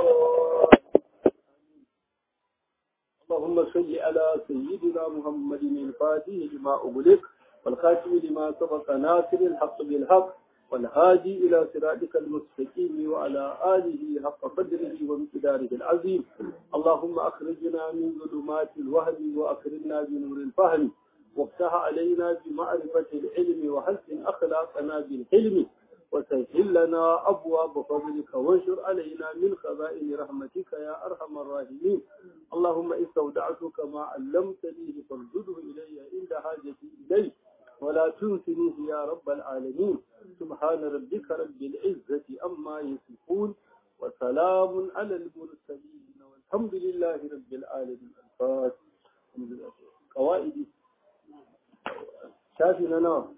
اللهم صل على سيدنا محمد الفاتح لما أغلق والخاتم لما سبق ناصر الحق بالحق والهادي إلى صراطك المستقيم وعلى آله حق قدره ومقداره العظيم. اللهم أخرجنا من ظلمات الوهم وأكرمنا بنور الفهم وافتح علينا بمعرفة العلم وحسن أخلاقنا بالحلم وسهل لنا أبواب فضلك وانشر علينا من خزائن رحمتك يا أرحم الراحمين. اللهم استودعتك ما علمتني فارجده إلي عند حاجتي إليه ولا تنسنيه يا رب العالمين. سبحان ربك رب العزة أما يصفون وسلام على المرسلين والحمد لله رب العالمين. الفاتحة. قواعد شافنا نعم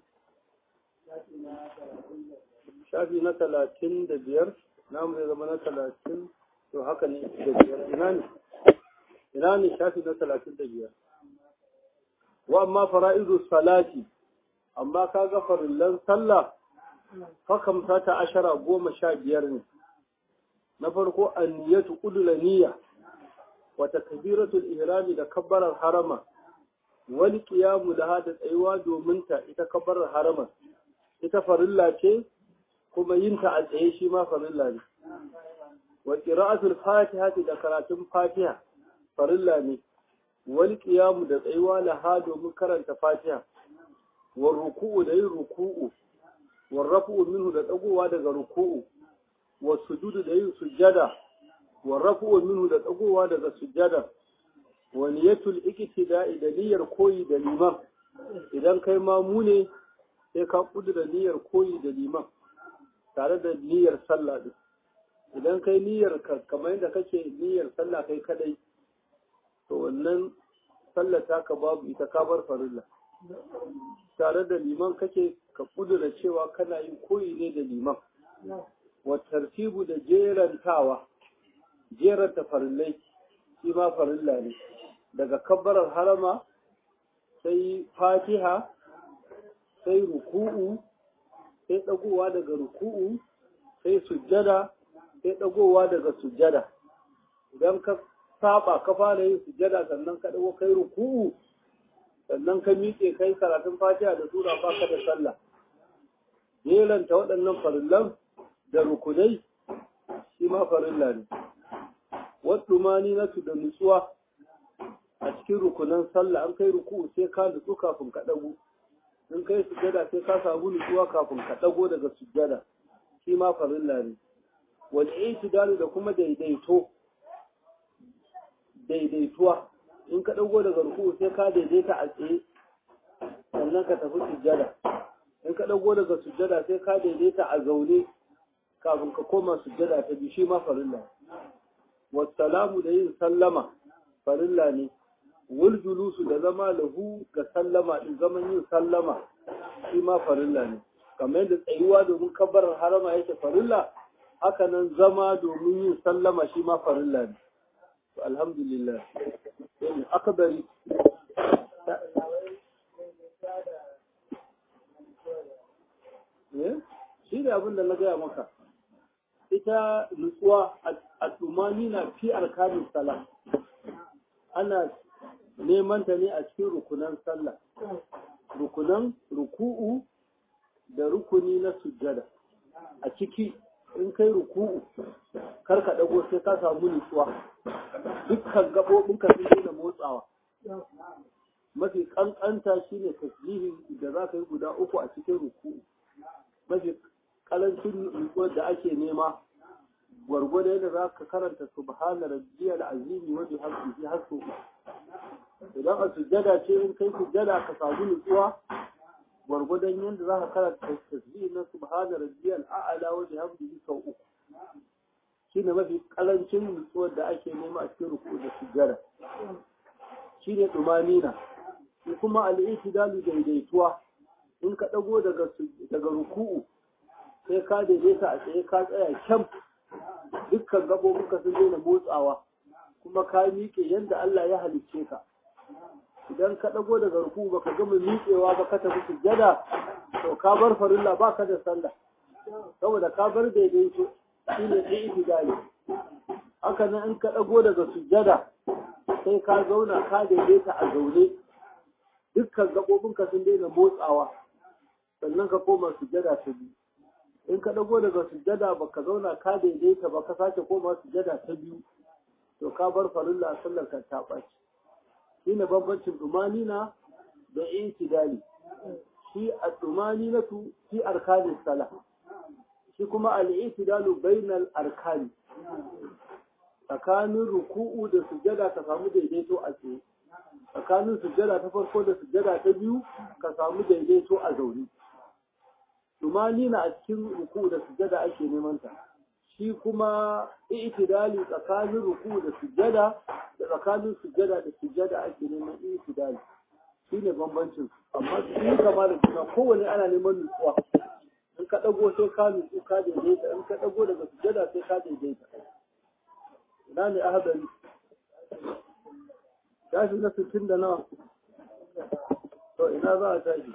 shafi na 35 namu zai zama na 30 to haka ne da biyar ina ne shafi na 35 wa amma fara'idu salati amma kaga farillan sallah fakam ta 15 ne. Na farko anniyatu qudul niyya wa takbiratul ihram da kabbarar harama wal qiyamu da hada tsayuwa domin ta ita kabbarar harama ita farilla ce kuma yin ta a tsaye shi ma farilla ne. Wa qira'atul fatiha da karatun fatiha farilla ne. Wal qiyamu da tsayuwa laha domin karanta fatiha. Wa ruku'u da yin ruku'u. Wa rafu'u minhu da dagowa daga ruku'u. Wa sujudu da yin sujjada. Wa rafu'u minhu da dagowa daga sujjada. Wa niyatul iqtida'i da niyyar koyi da liman. Idan kai mamu ne sai ka kudura niyyar koyi da liman tare da niyyar sallah din. Idan kai niyyar kamar yadda kake niyyar sallah kai kadai to wannan sallah taka babu ita ka bar farilla. Tare da liman kake ka kudura cewa kana yin koyi ne da liman. Wa tartibu da jeranta farillai shi ma farilla ne. Daga kabbarar harama sai fatiha sai ruku'u sai dagowa daga ruku'u sai sujjada sai dagowa daga sujjada. Idan ka saba ka fara yin sujjada sannan ka dago kai ruku'u sannan ka miƙe kai karatun fatiha da sura baka da sallah. Jelanta waɗannan farillan da rukunai shi ma farilla ne. Wasu mani nasu da nutsuwa a cikin rukunan sallah an kai ruku'u sai ka nutsu kafin ka dago. In kai sujjada sai ka samu nutsuwa kafin ka dago daga sujjada shi ma farilla ne. Wal i'tidalu da kuma daidaituwa in ka dago daga ruku'u sai ka daidaita a tsaye sannan ka tafi sujjada. In ka dago daga sujjada sai ka daidaita a zaune kafin ka koma sujjada ta biyu shi ma farilla ne. Wassalamu da yin sallama farilla ne. Wal julusu da zama lahu ga sallama din zaman yin sallama shi ma farilla ne. Kamar yadda tsayuwa domin kabbarar harama yake farilla haka nan zama domin yin sallama shi ma farilla ne. To alhamdulillah sai akbari shi ne abin da na gaya maka ita nutsuwa a tumani na fi arkanin salam ana neman ta ne a cikin rukunan sallah, rukunan ruku'u da rukuni na sujjada. A ciki in kai ruku'u kar ka dago sai ka samu nutsuwa dukkan gabobin ka sun daina motsawa. Mafi kankanta shine tasbihi da za ka yi guda 3 a cikin ruku'u. Mafi kalancin nutsuwar da ake nema gwargwado yadda za ka karanta subhana rabbiyal azimi wa bihamdihi har sau. Idan a sujjada ce in kai sujjada ka samu nutsuwa gwargwadon yadda za ka karanta tasbih na subhana rabbiyal a'la wa bihamdihi sau 3. Shine mafi karancin nutsuwar da ake nema a cikin ruku da sujjada. Shine tumanina. Shi kuma al-i'tidalu daidaituwa. In ka dago daga ruku'u sai ka daidaita a tsaye ka tsaya kyam dukkan gabobinka sun daina motsawa kuma ka miƙe yadda Allah ya halicce ka. Idan ka dago daga ruku baka gama miƙewa ba ka tafi sujjada to ka bar farilla baka da sallah saboda ka bar daidaito shine sai itidali. haka nan in ka ɗago daga sujjada sai ka zauna ka daidaita a zaune dukkan gaɓoɓinka sun daina motsawa sannan ka koma sujjada ta biyu in ka ɗago daga sujjada ba ka zauna ka daidaita ba ka sake koma sujjada ta biyu to ka bar farilla sallar ka ta ɓaci shi ne bambancin ɗumanina da intidali shi a ɗumaninatu fi arkanin sala shi kuma al'itidalu bainal arkani tsakanin ruku'u da sujjada ka samu daidaito a tsaye tsakanin sujjada ta farko da sujjada ta biyu ka samu daidaito a zaune tumanina a cikin ruku'u da sujjada ake neman ta shi kuma i'tidali tsakanin ruku'u da sujjada da tsakanin sujjada da sujjada ake neman i'tidali shine bambancin amma su yi kama da juna kowane ana neman nutsuwa in ka dago sai ka nutsu ka daidaita in ka dago daga sujjada sai ka daidaita ina ne ahadari tashi na 60 da nawa to ina za a tashi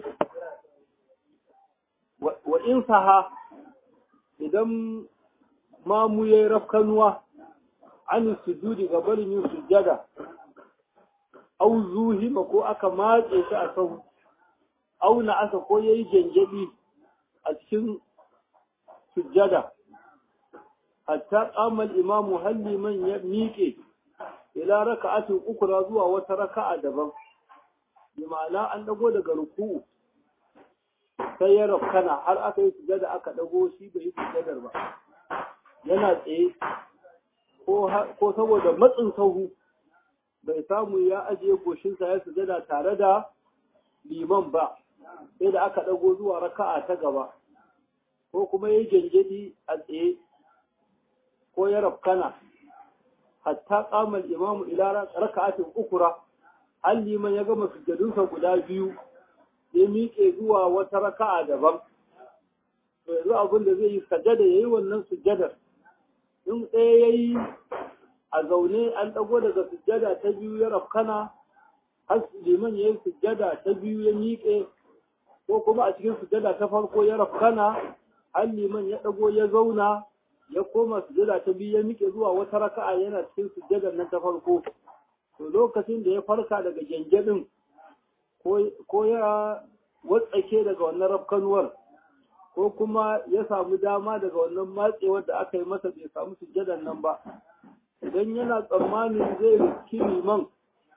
wa in saha idan mamu yayi rafkanuwa an sujudi ga barin yin sujjada au zuhima ko aka matse shi a sau au na aka ko yayi janjabi a cikin sujjada hatta qama al-imamu halli man ya miƙe ila raka'atin ukra zuwa wata raka'a daban bi ma'ana an dago daga ruku'u sai ya rafkana har aka yi sujjada aka dago shi bai yi sujjadar ba yana tsaye ko saboda matsin sahu bai samu ya ajiye goshinsa ya sujjada tare da liman ba sai da aka dago zuwa raka'a ta gaba ko kuma ya janjadi a tsaye ko ya rafkana hatta qama al-imamu ila raka'atin ukra har liman ya gama sujjadunsa guda biyu ya miƙe zuwa wata raka'a daban to yanzu abin da zai yi sajada yayi wannan sujjadar in ɗaya yayi a zaune an ɗago daga sujjada ta biyu ya rafkana har liman yayi sujjada ta biyu ya miƙe ko kuma a cikin sujjada ta farko ya rafkana har liman ya ɗago ya zauna ya koma sujjada ta biyu ya miƙe zuwa wata raka'a yana cikin sujjadar nan ta farko to lokacin da ya farka daga gyangyaɗin ko ya watsake daga wannan rafkanuwar ko kuma ya samu dama daga wannan matsewar da aka yi masa bai samu sujjadar nan ba idan yana tsammanin zai riski liman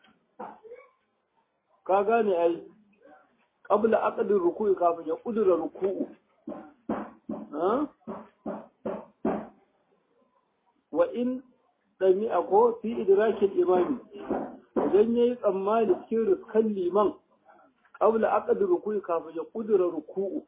ka gane ai qabla aqdin ruku'i kafin ya kudura ruku'u wa in dami'a ko fi idrakin imami idan yayi tsammani cikin riskan liman qabla aqd ruku'i kafin ya kudura ruku'u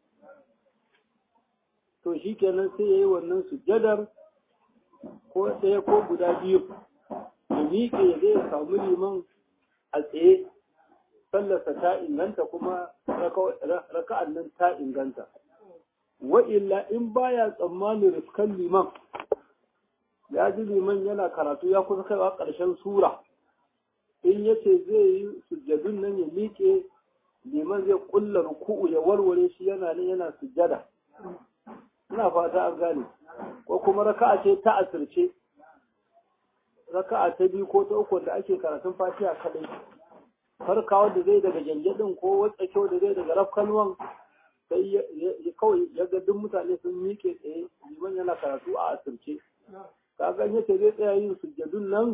to shikenan sai yayi wannan sujjadar ko ɗaya ko guda biyu ya miƙe zai samu liman a tsaye sallarsa ta inganta kuma raka'an nan ta inganta wa illa in baya tsammanin riskan liman ya ji liman yana karatu ya kusa kaiwa ƙarshen sura in yace zai yi sujjadun nan ya miƙe liman zai kulla ruku'u ya warware shi yana nan yana sujjada ina fata an gane ko kuma raka'a ce ta asirce raka'a ta biyu ko ta uku da ake karatun fatiha kadai farkawa da zai daga janjadin ko watsakewa da zai daga rafkanuwan sai ya kawai ya ga duk mutane sun miƙe tsaye liman yana karatu a asirce kaga yace zai tsaya yin sujjadun nan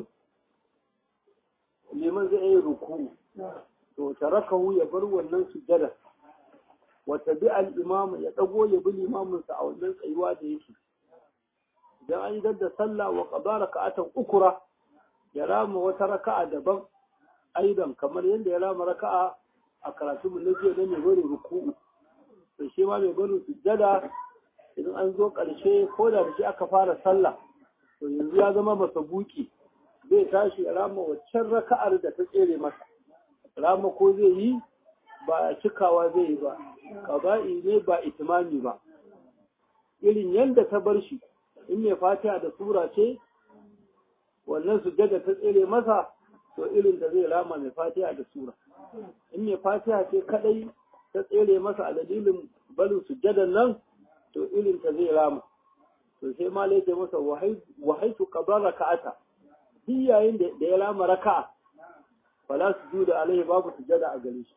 liman zai yi ruku to tarakahu ya bar wannan sujjada wa tabi al-imam ya dago ya bi limamin sa a wannan tsayuwa da yake idan an yi da sallah wa qada raka'atan ukra ya rama wata raka'a daban aidan kamar yadda ya rama raka'a a karatu mun nake da mai bari ruku'u to shi ma mai bari sujjada idan an zo karshe ko da shi aka fara sallah to yanzu ya zama masa buki zai tashi ya rama waccan raka'ar da ta tsere masa rama ko zai yi ba cikawa zai yi ba qaba'i ne ba itimami ba irin yanda ta bar shi in mai fatiha da sura ce wannan sujjada ta tsere masa to irin da zai rama mai fatiha da sura in mai fatiha ce kadai ta tsere masa a dalilin barin sujjadan nan to irin ta zai rama to sai ma lai masa wahaitu qabla raka'ata shi yayin da ya lama raka'a fala sujuda alaihi babu sujada a gare shi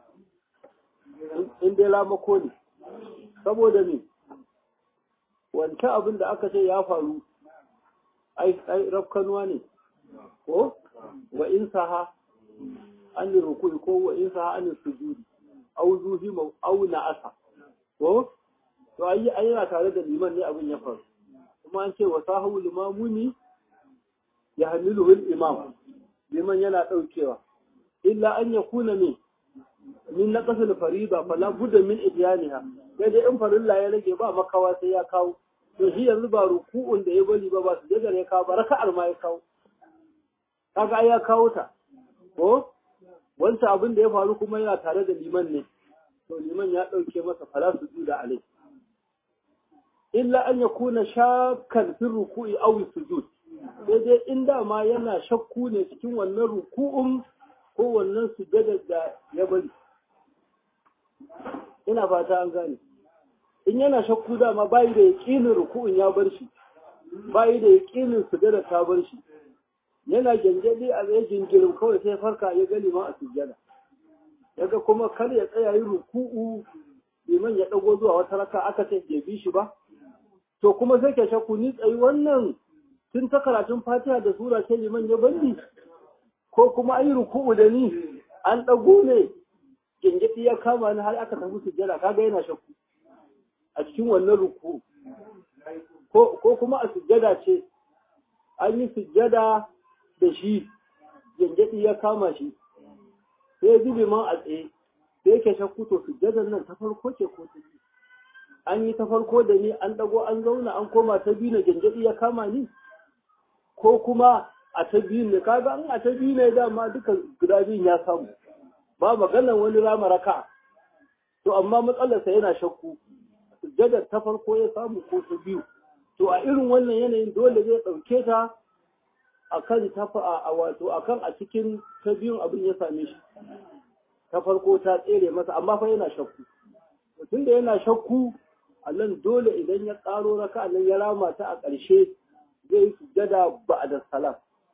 in dai lama ko ne saboda me wancan abin da aka ce ya faru ai rafkanuwa ne ko wa in saha an ruku'i ko wa in saha an sujudi au zuhima au na'asa ko to ai yana tare da liman ne abin ya faru kuma an ce wa sahu limamuni ya hamilu imam liman yana daukewa illa an yakuna min naqasul farida fala budda min idyaniha sai dai in farilla ya rage ba makawa sai ya kawo to shi yanzu ba ruku'un da ya bari ba su da ya kawo ba raka'ar ma ya kawo kaga ya kawo ta ko wanda abin da ya faru kuma yana tare da liman ne to liman ya dauke masa fala sujuda alai illa an yakuna shakkan fi ruku'i aw sujud sai dai inda ma yana shakku ne cikin wannan ruku'un ko wannan sujudar da ya bari ina fata an gane in yana shakku dama bayi da yaqinin ruku'un ya bar shi bayi da yaqinin sujudar ta bar shi yana gangade a zai jingirin kawai sai farka ya ga liman a sujjada yaga kuma kar ya tsaya yi ruku'u liman ya dago zuwa wata raka aka ce bai bi shi ba to kuma sai ke shakku ni tsayi wannan tun ta karatun Fatiha da sura ce liman ya bandi ko kuma ayi ruku'u da ni an dago ne gangade ya kama ni har aka tafi sujjada kaga yana shakku a cikin wannan ruku'u ko kuma a sujjada ce an yi sujjada da shi gyangyaɗi ya kama shi sai ya zube man a tsaye sai yake shakku to sujjadar nan ta farko ce ko ta biyu an yi ta farko da ni an dago an zauna an koma ta biyu na gyangyaɗi ya kama ni ko kuma a ta biyu ne kaga an a ta biyu ne dama duka guda biyun ya samu ba maganar wani rama raka to amma matsalarsa yana shakku sujjadar ta farko ya samu ko ta biyu to a irin wannan yanayin dole zai ɗauke ta akan wato akan a cikin ta biyun abin ya same shi ta farko ta tsere masa amma fa yana shakku mutum da yana shakku Allah dole idan ya tsaro raka nan ya rama ta a ƙarshe zai yi sujjada ba'da salam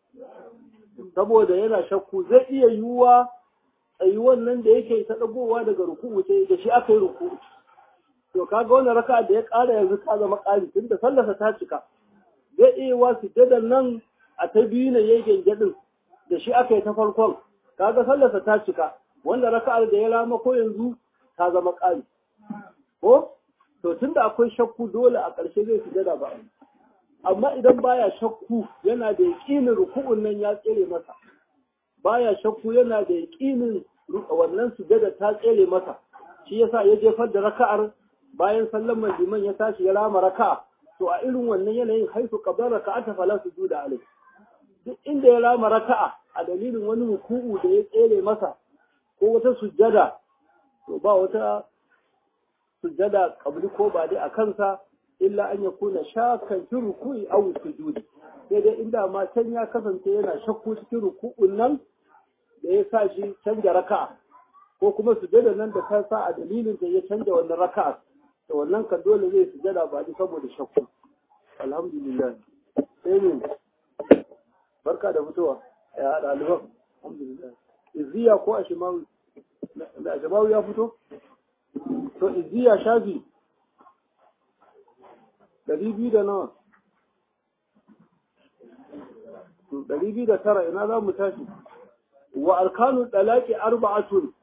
saboda yana shakku zai iya yiwuwa tsayuwan nan da yake ta dagowa daga ruku'u sai da shi aka yi ruku'u to kaga wannan raka da ya ƙara yanzu ta zama ƙari tunda sallarsa ta cika zai iya wa sujjadan nan a ta biyu ne ya yi gyangyaɗin da shi aka yi ta farkon kaga sallarsa ta cika wanda raka'ar da ya rama ko yanzu ta zama ƙari ko to tunda akwai shakku dole a ƙarshe zai sujada ba amma idan baya shakku yana da yaƙinin ruku'un nan ya tsere masa baya shakku yana da yaƙinin wannan sujada ta tsere masa shi yasa ya jefar da raka'ar bayan sallan liman ya tashi ya rama raka'a to a irin wannan yanayin haifu qabla raka'ata fala sujuda alayhi duk inda ya rama raka'a a dalilin wani ruku'u da ya tsere masa ko wata sujjada to ba wata sujjada qabli ko ba dai a kansa illa an yakuna shakkan fi ruku'i aw sujudi sai dai inda ma can ya kasance yana shakku cikin ruku'un nan da ya sa shi canja raka'a ko kuma sujjada nan da ta sa a dalilin da ya canja wannan raka'a to wannan kan dole zai sujjada ba dai saboda shakku alhamdulillah sai ne barka da fitowa ya ɗaliban alhamdulillah izziya ko ashimawi da ashimawi ya fito to izziya shafi 200 da nawa 209 ina za mu tashi wa arkanu talaqi arba'atun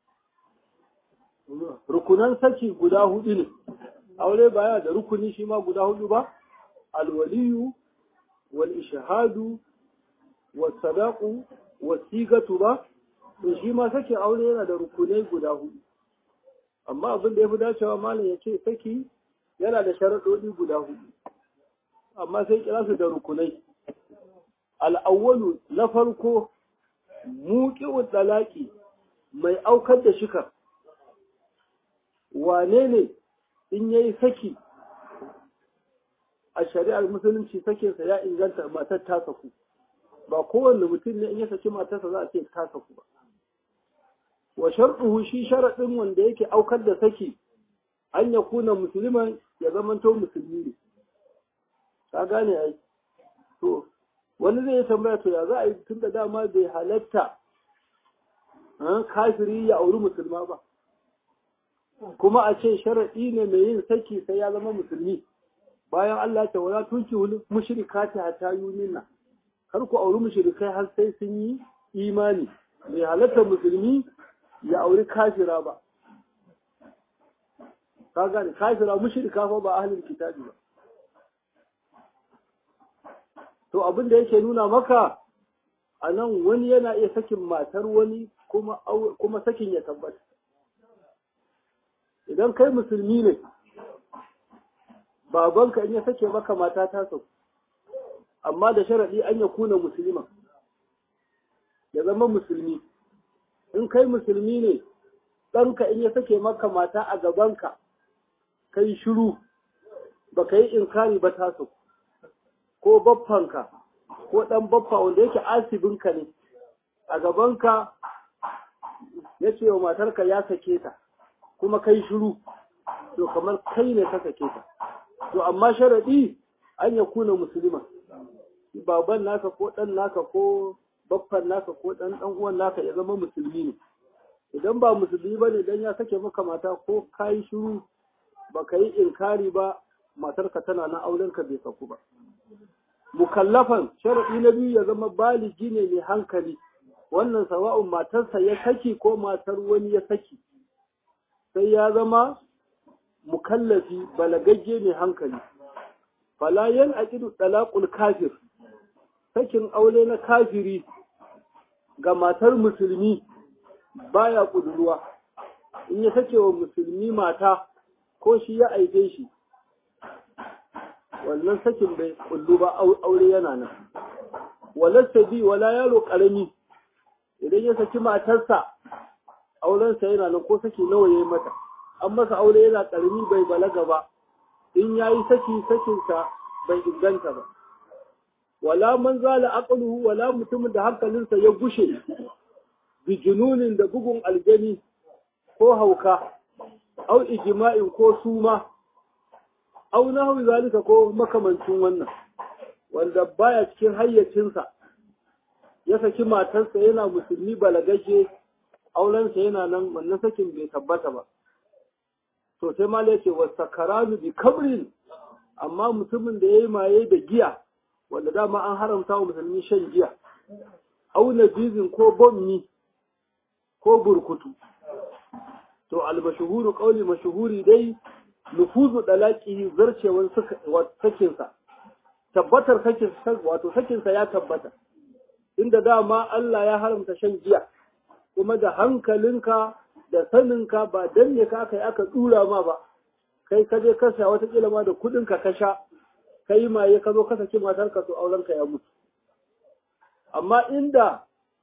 rukunan saki guda hudu ne aure baya da rukuni shi ma guda hudu ba alwaliyu wal ishhadu wasadaku wasigatu ba to shi ma sake aure yana da rukunai guda hudu amma abin da yafi dacewa malam ya ce saki yana da sharadodi guda hudu amma sai kira su da rukunai al-awwalu na farko muqi'u talaqi mai aukar da shika wane ne in yayi saki a shari'ar musulunci sakinsa ya inganta matar ta saku ba kowanne mutum ne in ya saki matarsa za a ce ta saku ba wa sharɗuhu shi sharaɗin wanda yake aukar da saki an ya kuna musulman ya zamanto musulmi ne ka gane ai to wani zai tambaya to ya za a yi tun da dama bai halatta kafiri ya auri musulma ba kuma a ce sharaɗi ne mai yin saki sai ya zama musulmi bayan Allah ta wala tunki mushrikati hatta yumina kar ku auri mushrikai har sai sun yi imani bai halatta musulmi ya auri kafira ba ka gane kafira mushrika fa ba ahlul kitabi ba to abin da yake nuna maka a nan wani yana iya sakin matar wani kuma sakin ya tabbata idan kai musulmi ne babanka in ya sake maka mata ta sau amma da sharaɗi an ya kuna musulman ya zama musulmi in kai musulmi ne ɗanka in ya sake maka mata a gabanka kai shiru ba ka yi inkari ba ta sau ko baffanka ko ɗan baffa wanda yake asibinka ne a gabanka ya ce wa matarka ya sake ta kuma kai shiru to kamar kai ne ka sake ta to amma sharaɗi an ya kuna musulman baban naka ko ɗan naka ko baffan naka ko ɗan uwan naka ya zama musulmi ne idan ba musulmi ba ne dan ya sake maka mata ko ka yi shiru ba ka yi inkari ba matarka tana na aurenka bai saku ba mukallafan sharaɗi na biyu ya zama baligi ne mai hankali wannan sawa'un matarsa ya saki ko matar wani ya saki sai ya zama mukallafi balagagge mai hankali fala yan aqidu talaqul kafir sakin aure na kafiri ga matar musulmi baya kuduruwa in ya sake wa musulmi mata ko shi ya aike shi wannan sakin bai kullu ba aure yana nan walasta bi wala yaro karami idan ya saki matarsa aurensa yana nan ko saki nawa yayi mata an masa aure yana karami bai balaga ba in yayi sakinsa bai inganta ba wala man zala aqluhu wala mutumin da hankalinsa ya gushe bi jununin da bugun aljani ko hauka au ijma'in ko suma au nahwi zalika ko makamancin wannan wanda baya cikin hayyacinsa ya saki matarsa yana musulmi balagaje aurensa yana nan wannan sakin bai tabbata ba to sai ma yace wasakaranu bi kabrin amma mutumin da yayi maye da giya wanda dama an haramta wa musulmi shan giya au nabizin ko bommi ko burkutu to al-mashhuru qawli mashhuri dai nufuzu dalaqihi zarcewan sakin sa tabbatar sakin wato sakin sa ya tabbata inda dama Allah ya haramta shan giya kuma da hankalinka da saninka ba danne ka kai aka dura ma ba kai ka je ka sha wata kila ma da kudin ka sha kai maye ka zo ka saki matarka to auren ka ya mutu amma inda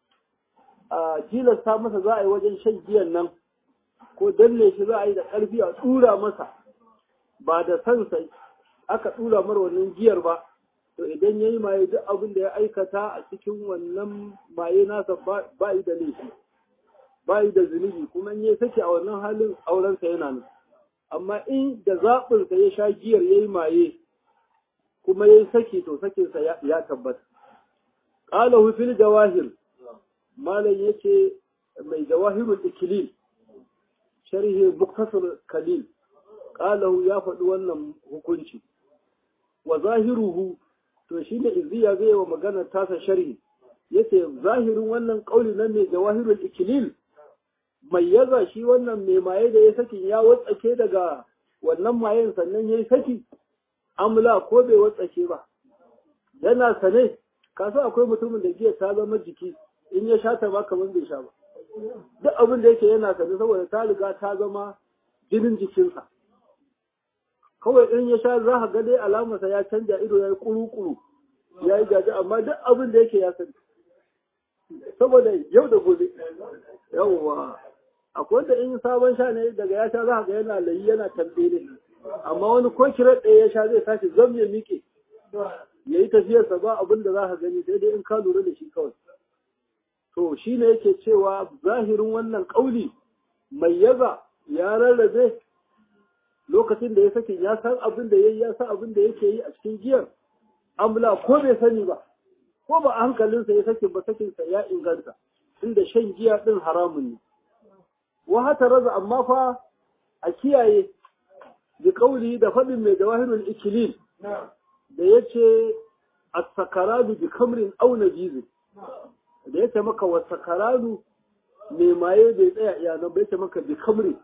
a tilasta masa za a yi wajen shan giyan nan ko danne shi za a yi da ƙarfi a tsura masa ba da sansa aka tsura mar wannan giyar ba to idan ya yi maye duk abin da ya aikata a cikin wannan maye nasa ba yi da laifi ba yi da zunubi kuma in ya sake a wannan halin aurensa yana nan amma in da zaɓinsa ya sha giyar ya yi maye kuma ya yi saki to sakinsa ya tabbata ƙalahu fil jawahir malam yace mai jawahirul ikilil sharhi muktasar kalil qalahu ya faɗi wannan hukunci wa zahiruhu to shine iziya zai wa magana tasa sharhi yace zahirin wannan kauli nan mai jawahirul ikilil mai yaza shi wannan mai maye da ya saki ya watsake daga wannan mayen sannan yayi saki amla ko bai watsake ba yana sane kaso akwai mutumin da giya ta zama jiki in ya sha ta ba kamar bai sha ba duk abin da yake yana sane saboda ta riga ta zama jinin jikinsa kawai in ya sha za ka ga dai alamarsa ya canja ido ya yi kuru-kuru ya yi jaji amma duk abin da yake ya sani saboda yau da gobe yawwa akwai wanda in sabon sha ne daga ya sha za ka ga yana layi yana tambele amma wani ko kirar ɗaya ya sha zai tashi zam ya miƙe ya yi tafiyarsa ba abin da za ka gani sai dai in ka lura da shi kawai to shi ne yake cewa zahirin wannan ƙauli mai yaza ya rarrabe lokacin da ya saki ya san abin da ya yi ya san abin da yake yi a cikin giyar amla ko bai sani ba ko ba hankalinsa ya sakin ba sakinsa ya inganta inda shan giya din haramun ne wa hata raza amma fa a kiyaye bi kauli da fadin mai jawahirul ikilil da yace as-sakaradu bi kamrin aw najiz da yace maka wa sakaradu mai maye bai tsaya iyanan bai yace maka bi kamrin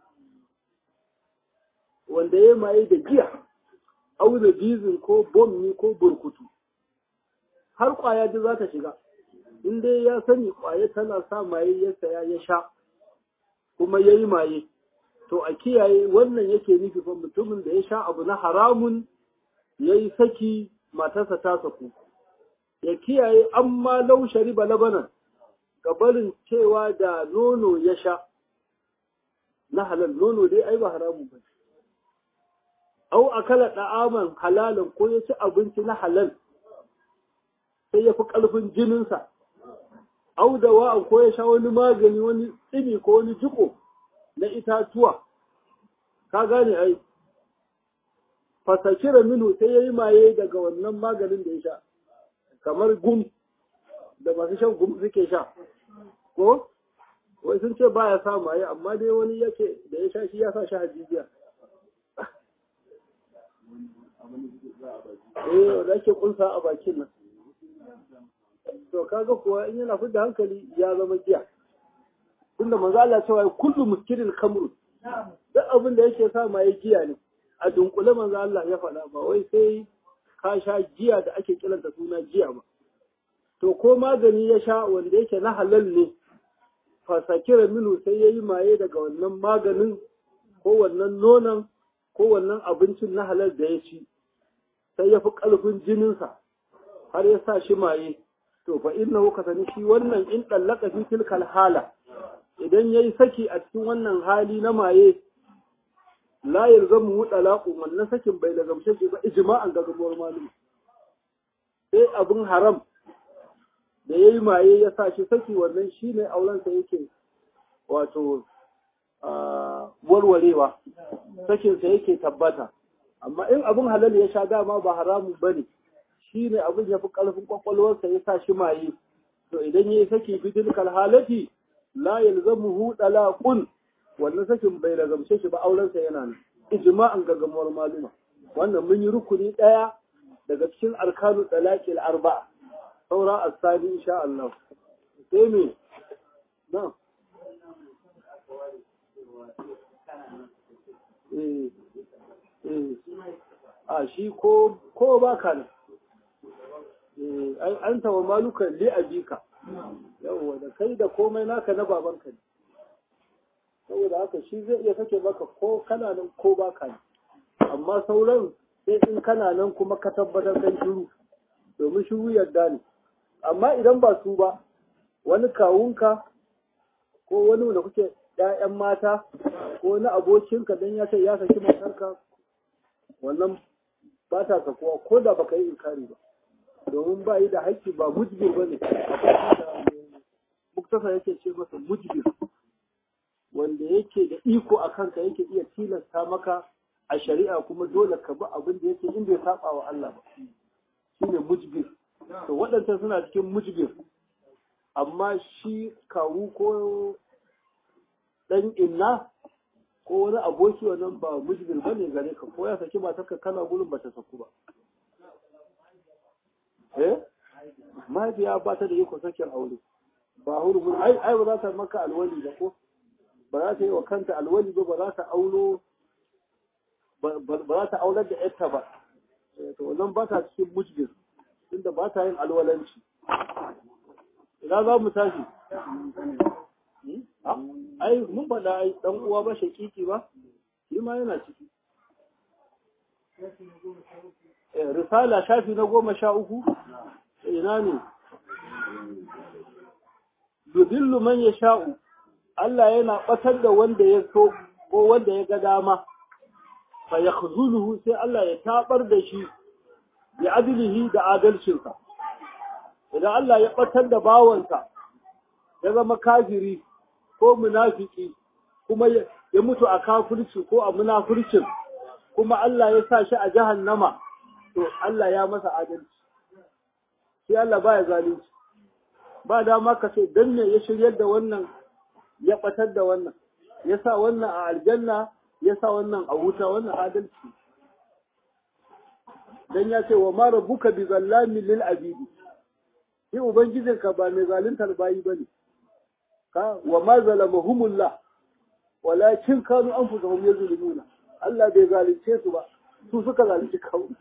wanda ya maye da giya aw najizin ko bomni ko burkutu har kwaya duk za ta shiga in dai ya sani kwaya tana sa maye ya saya ya sha kuma ya yi maye to a kiyaye wannan yake nufi fa mutumin da ya sha abu na haramun ya yi saki matarsa ta saku ya kiyaye amma lau shariba labanan gabarin cewa da nono ya sha na halal nono dai ai ba haramun ba au akala da'aman halalan ko ya ci abinci na halal sai ya fi ƙarfin jininsa au da wa'an ko ya sha wani magani wani tsimi ko wani jiko na itatuwa ka gane ai fasakira minu sai ya yi maye daga wannan maganin da ya sha kamar gum da masu shan gum suke sha ko wai sun ce baya sa maye amma dai wani yake da ya sha shi ya sa shi hajijiya da ake kunsa a bakin nan to kaga kuwa in yana fidda hankali ya zama giya tunda manzo Allah cewa kullu muskirin kamru duk abin da yake sa mai giya ne a dunkule manzo Allah ya faɗa ba wai sai ka sha giya da ake kiranta suna giya ba to ko magani ya sha wanda yake na halal ne fa sakira minu sai yayi maye daga wannan maganin ko wannan nonon ko wannan abincin na halal da ya ci sai ya fi ƙarfin jininsa har ya sa shi maye to fa innahu kasani shi wannan in dallaka fi tilkal hala idan yayi saki a cikin wannan hali na maye la yalzamu talaqu wannan sakin bai da gamshe shi ba ijma'an ga gamuwar malumi sai abin haram da yayi maye ya sa shi saki wannan shine auren sa yake wato warwarewa sakin sa yake tabbata amma in abin halal ya sha dama ba haramun bane shi ne abin ya fi ƙarfin ƙwaƙwalwarsa ya sa shi maye to idan ya yi saki bidin kalhalati la yalzamuhu dalaqun wannan sakin bai ragamshe shi ba aurensa yana nan ijma'an gaggamuwar maluma wannan mun yi rukuni ɗaya daga cikin arkanu dalaqil arba'a saura as-sadi insha Allah sai me na a shi ko ba ka ne an tawa malukan li abika yawwa da kai da komai naka na babanka ne saboda haka shi zai iya sake maka ko kana nan ko baka ne amma sauran sai in kana nan kuma ka tabbatar kan shiru domin shiru yarda ne amma idan ba su ba wani kawunka ko wani da kuke ƴaƴan mata ko wani abokinka dan ya ce ya saki matarka wannan ba ta sakuwa ko da baka yi inkari ba domin ba yi da haƙƙi ba mujbir ba ne muktasa yake ce masa mujbir wanda yake da iko a kanka yake iya tilasta maka a shari'a kuma dole ka bi abin da yake in bai saba wa Allah ba shine mujbir to waɗancan suna cikin mujbir amma shi kawu ko dan inna ko wani aboki wannan ba mujbir bane gare ka ko ya saki matarka kana gurin ba ta saku ba mahaifiya ba ta da iko sakin aure ba hurumin ai ba za ta maka alwali ba ko ba za ta yi wa kanta alwali ba za ta aulo ba za ta aular da yarta ba to wannan ba ta cikin mujbir inda ba ta yin alwalanci ina za mu tashi ai mun faɗa ai dan uwa ba shakiki ba shi ma yana ciki risala shafi na 13 ina ne yudillu man yasha'u Allah yana batar da wanda ya so ko wanda ya ga dama fa yakhzuluhu sai Allah ya tabar da shi bi adlihi da adalcinsa idan Allah ya batar da bawansa ya zama kafiri ko munafiki kuma ya mutu a kafirci ko a munafircin kuma Allah ya sa shi a jahannama to Allah ya masa adalci sai Allah baya zalunci ba dama ka ce dan me ya shiryar da wannan ya batar da wannan ya sa wannan a aljanna ya sa wannan a wuta, wannan adalci dan ya ce wa ma rabbuka bi zallamin lil abidi shi ubangijinka ba mai zaluntar bayi bane ka wa ma zalamahumullah walakin kanu anfusahum yazlimuna Allah bai zalunce su ba su suka zalunci kansu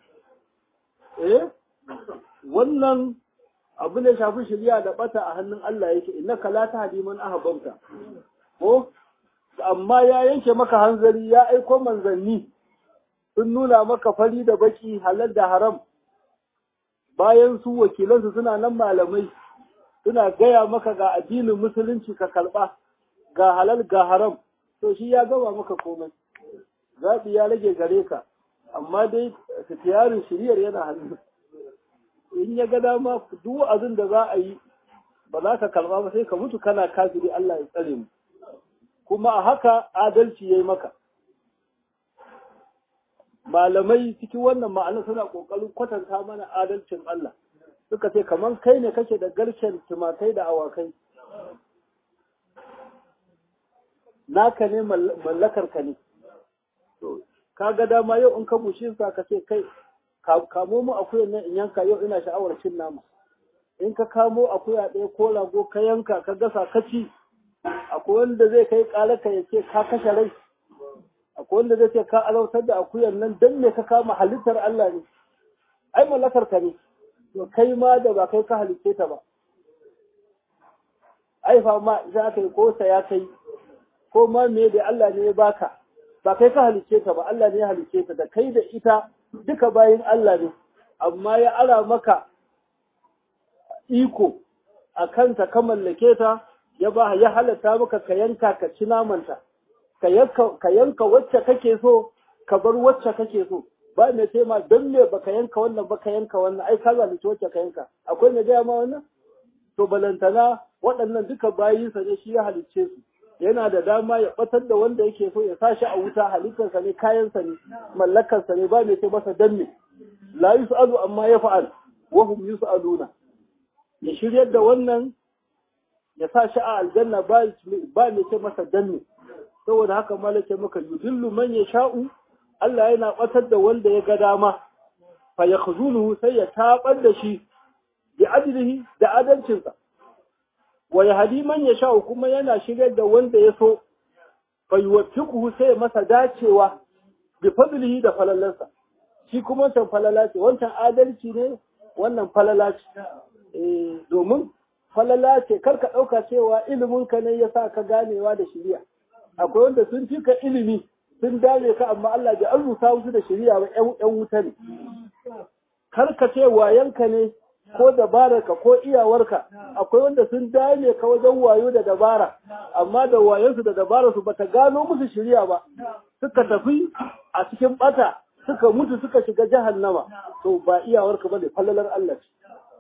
wannan abu ne shafi shari'a da bata a hannun Allah yake innaka la tahdi man ahbabta ko amma ya yanke maka hanzari ya aiko manzanni sun nuna maka fari da baki halal da haram bayan su wakilansu suna nan malamai suna gaya maka ga addinin musulunci ka karba ga halal ga haram to shi ya gaba maka komai zaɓi ya rage gare ka amma dai tiyarin shiriyar yana hannu in ya ga dama duk azin da za a yi ba za ka karba ba sai ka mutu kana kafiri Allah ya tsare mu kuma a haka adalci yayi maka malamai cikin wannan ma'ana suna kokarin kwatanta mana adalcin Allah suka ce kaman kai ne kake da garken tumakai da awakai naka ne mallakar ka ne to kaga dama yau in ka bushe sa ka ce kai kamo mu akuya nan in yanka yau ina sha'awar cin nama in ka kamo akuya ɗaya ko rago ka yanka ka gasa ka ci akwai wanda zai kai ƙalaka ya ce ka kashe rai akwai wanda zai ce ka alautar da akuyan nan dan me ka kama halittar Allah ne ai mallakar ka ne to kai ma da ba kai ka halitte ta ba ai fa ma za ka yi ko ya kai ko ma me da Allah ne ya baka ba kai ka halicce ta ba Allah ne ya halicce ta da kai da ita duka bayin Allah ne amma ya ara maka iko a kanta ka mallake ta ya halatta maka ka yanka ka ci namanta ka yanka wacce kake so ka bar wacce kake so ba mai ce ma don me baka yanka wannan baka yanka wannan ai ka zalunci wacce ka yanka akwai mai gaya ma wannan to balantana waɗannan duka bayinsa ne shi ya halicce su yana da dama ya batar da wanda yake so ya sashi a wuta halittarsa ne kayansa ne mallakarsa ne ba mai ce masa dan me la yus'alu amma yaf'al wa hum yus'aluna ya shiryar da wannan ya sa shi a aljanna ba mai ce masa danne saboda haka malaka maka yudillu man yasha'u Allah yana batar da wanda ya ga dama fa yakhzuluhu sai ya tabar da shi bi adlihi da adalcinsa wa yahdi man yasha'u kuma yana shigar da wanda ya so fa yuwaffiquhu sai masa dacewa bi fadlihi da falalansa shi kuma wancan falala ce wancan adalci ne wannan falala ce domin falala ce karka ɗauka cewa iliminka ne ya sa ka ganewa da shiriya akwai wanda sun fi ka ilimi sun dame ka amma Allah bai arzuta musu da shiriya ba ƴan wuta ne karka ce wayanka ne ko dabararka ko iyawarka akwai wanda sun dame ka wajen wayo da dabara amma da wayonsu da dabararsu bata gano musu shiriya ba suka tafi a cikin bata suka mutu suka shiga jahannama to ba iyawarka bane fallalar Allah ce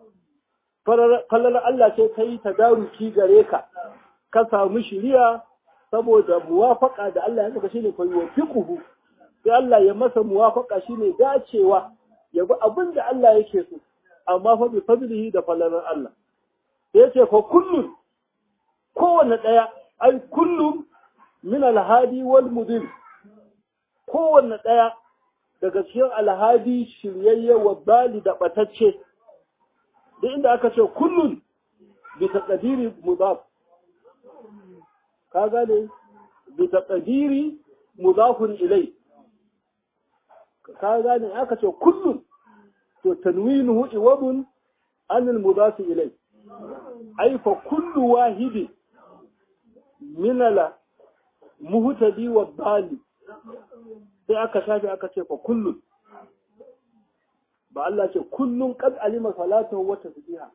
fallalar Allah ce kai tadaruki gare ka ka samu shiriya saboda muwafaka da Allah ya saka shine fa yuwaffiquhu sai Allah ya masa muwafaka shine dacewa ya bi abin da Allah yake so amma fa bi fadlihi da fallalar Allah sai yace fa kullun kowanne daya ai kullum min alhadi wal mudil kowanne daya daga cikin alhadi shiryayye wa bali da batacce duk inda aka ce kullun bi taqdiri mudaf ka gane bi taqdiri mudafun ilay ka gane aka ce kullun to tanwinuhu iwadun an al mudaf ilay ay fa kullu wahidi min al muhtadi wa dali sai aka shafi aka ce fa kullun ba Allah ce kullun qad alima salatahu wa tasbiha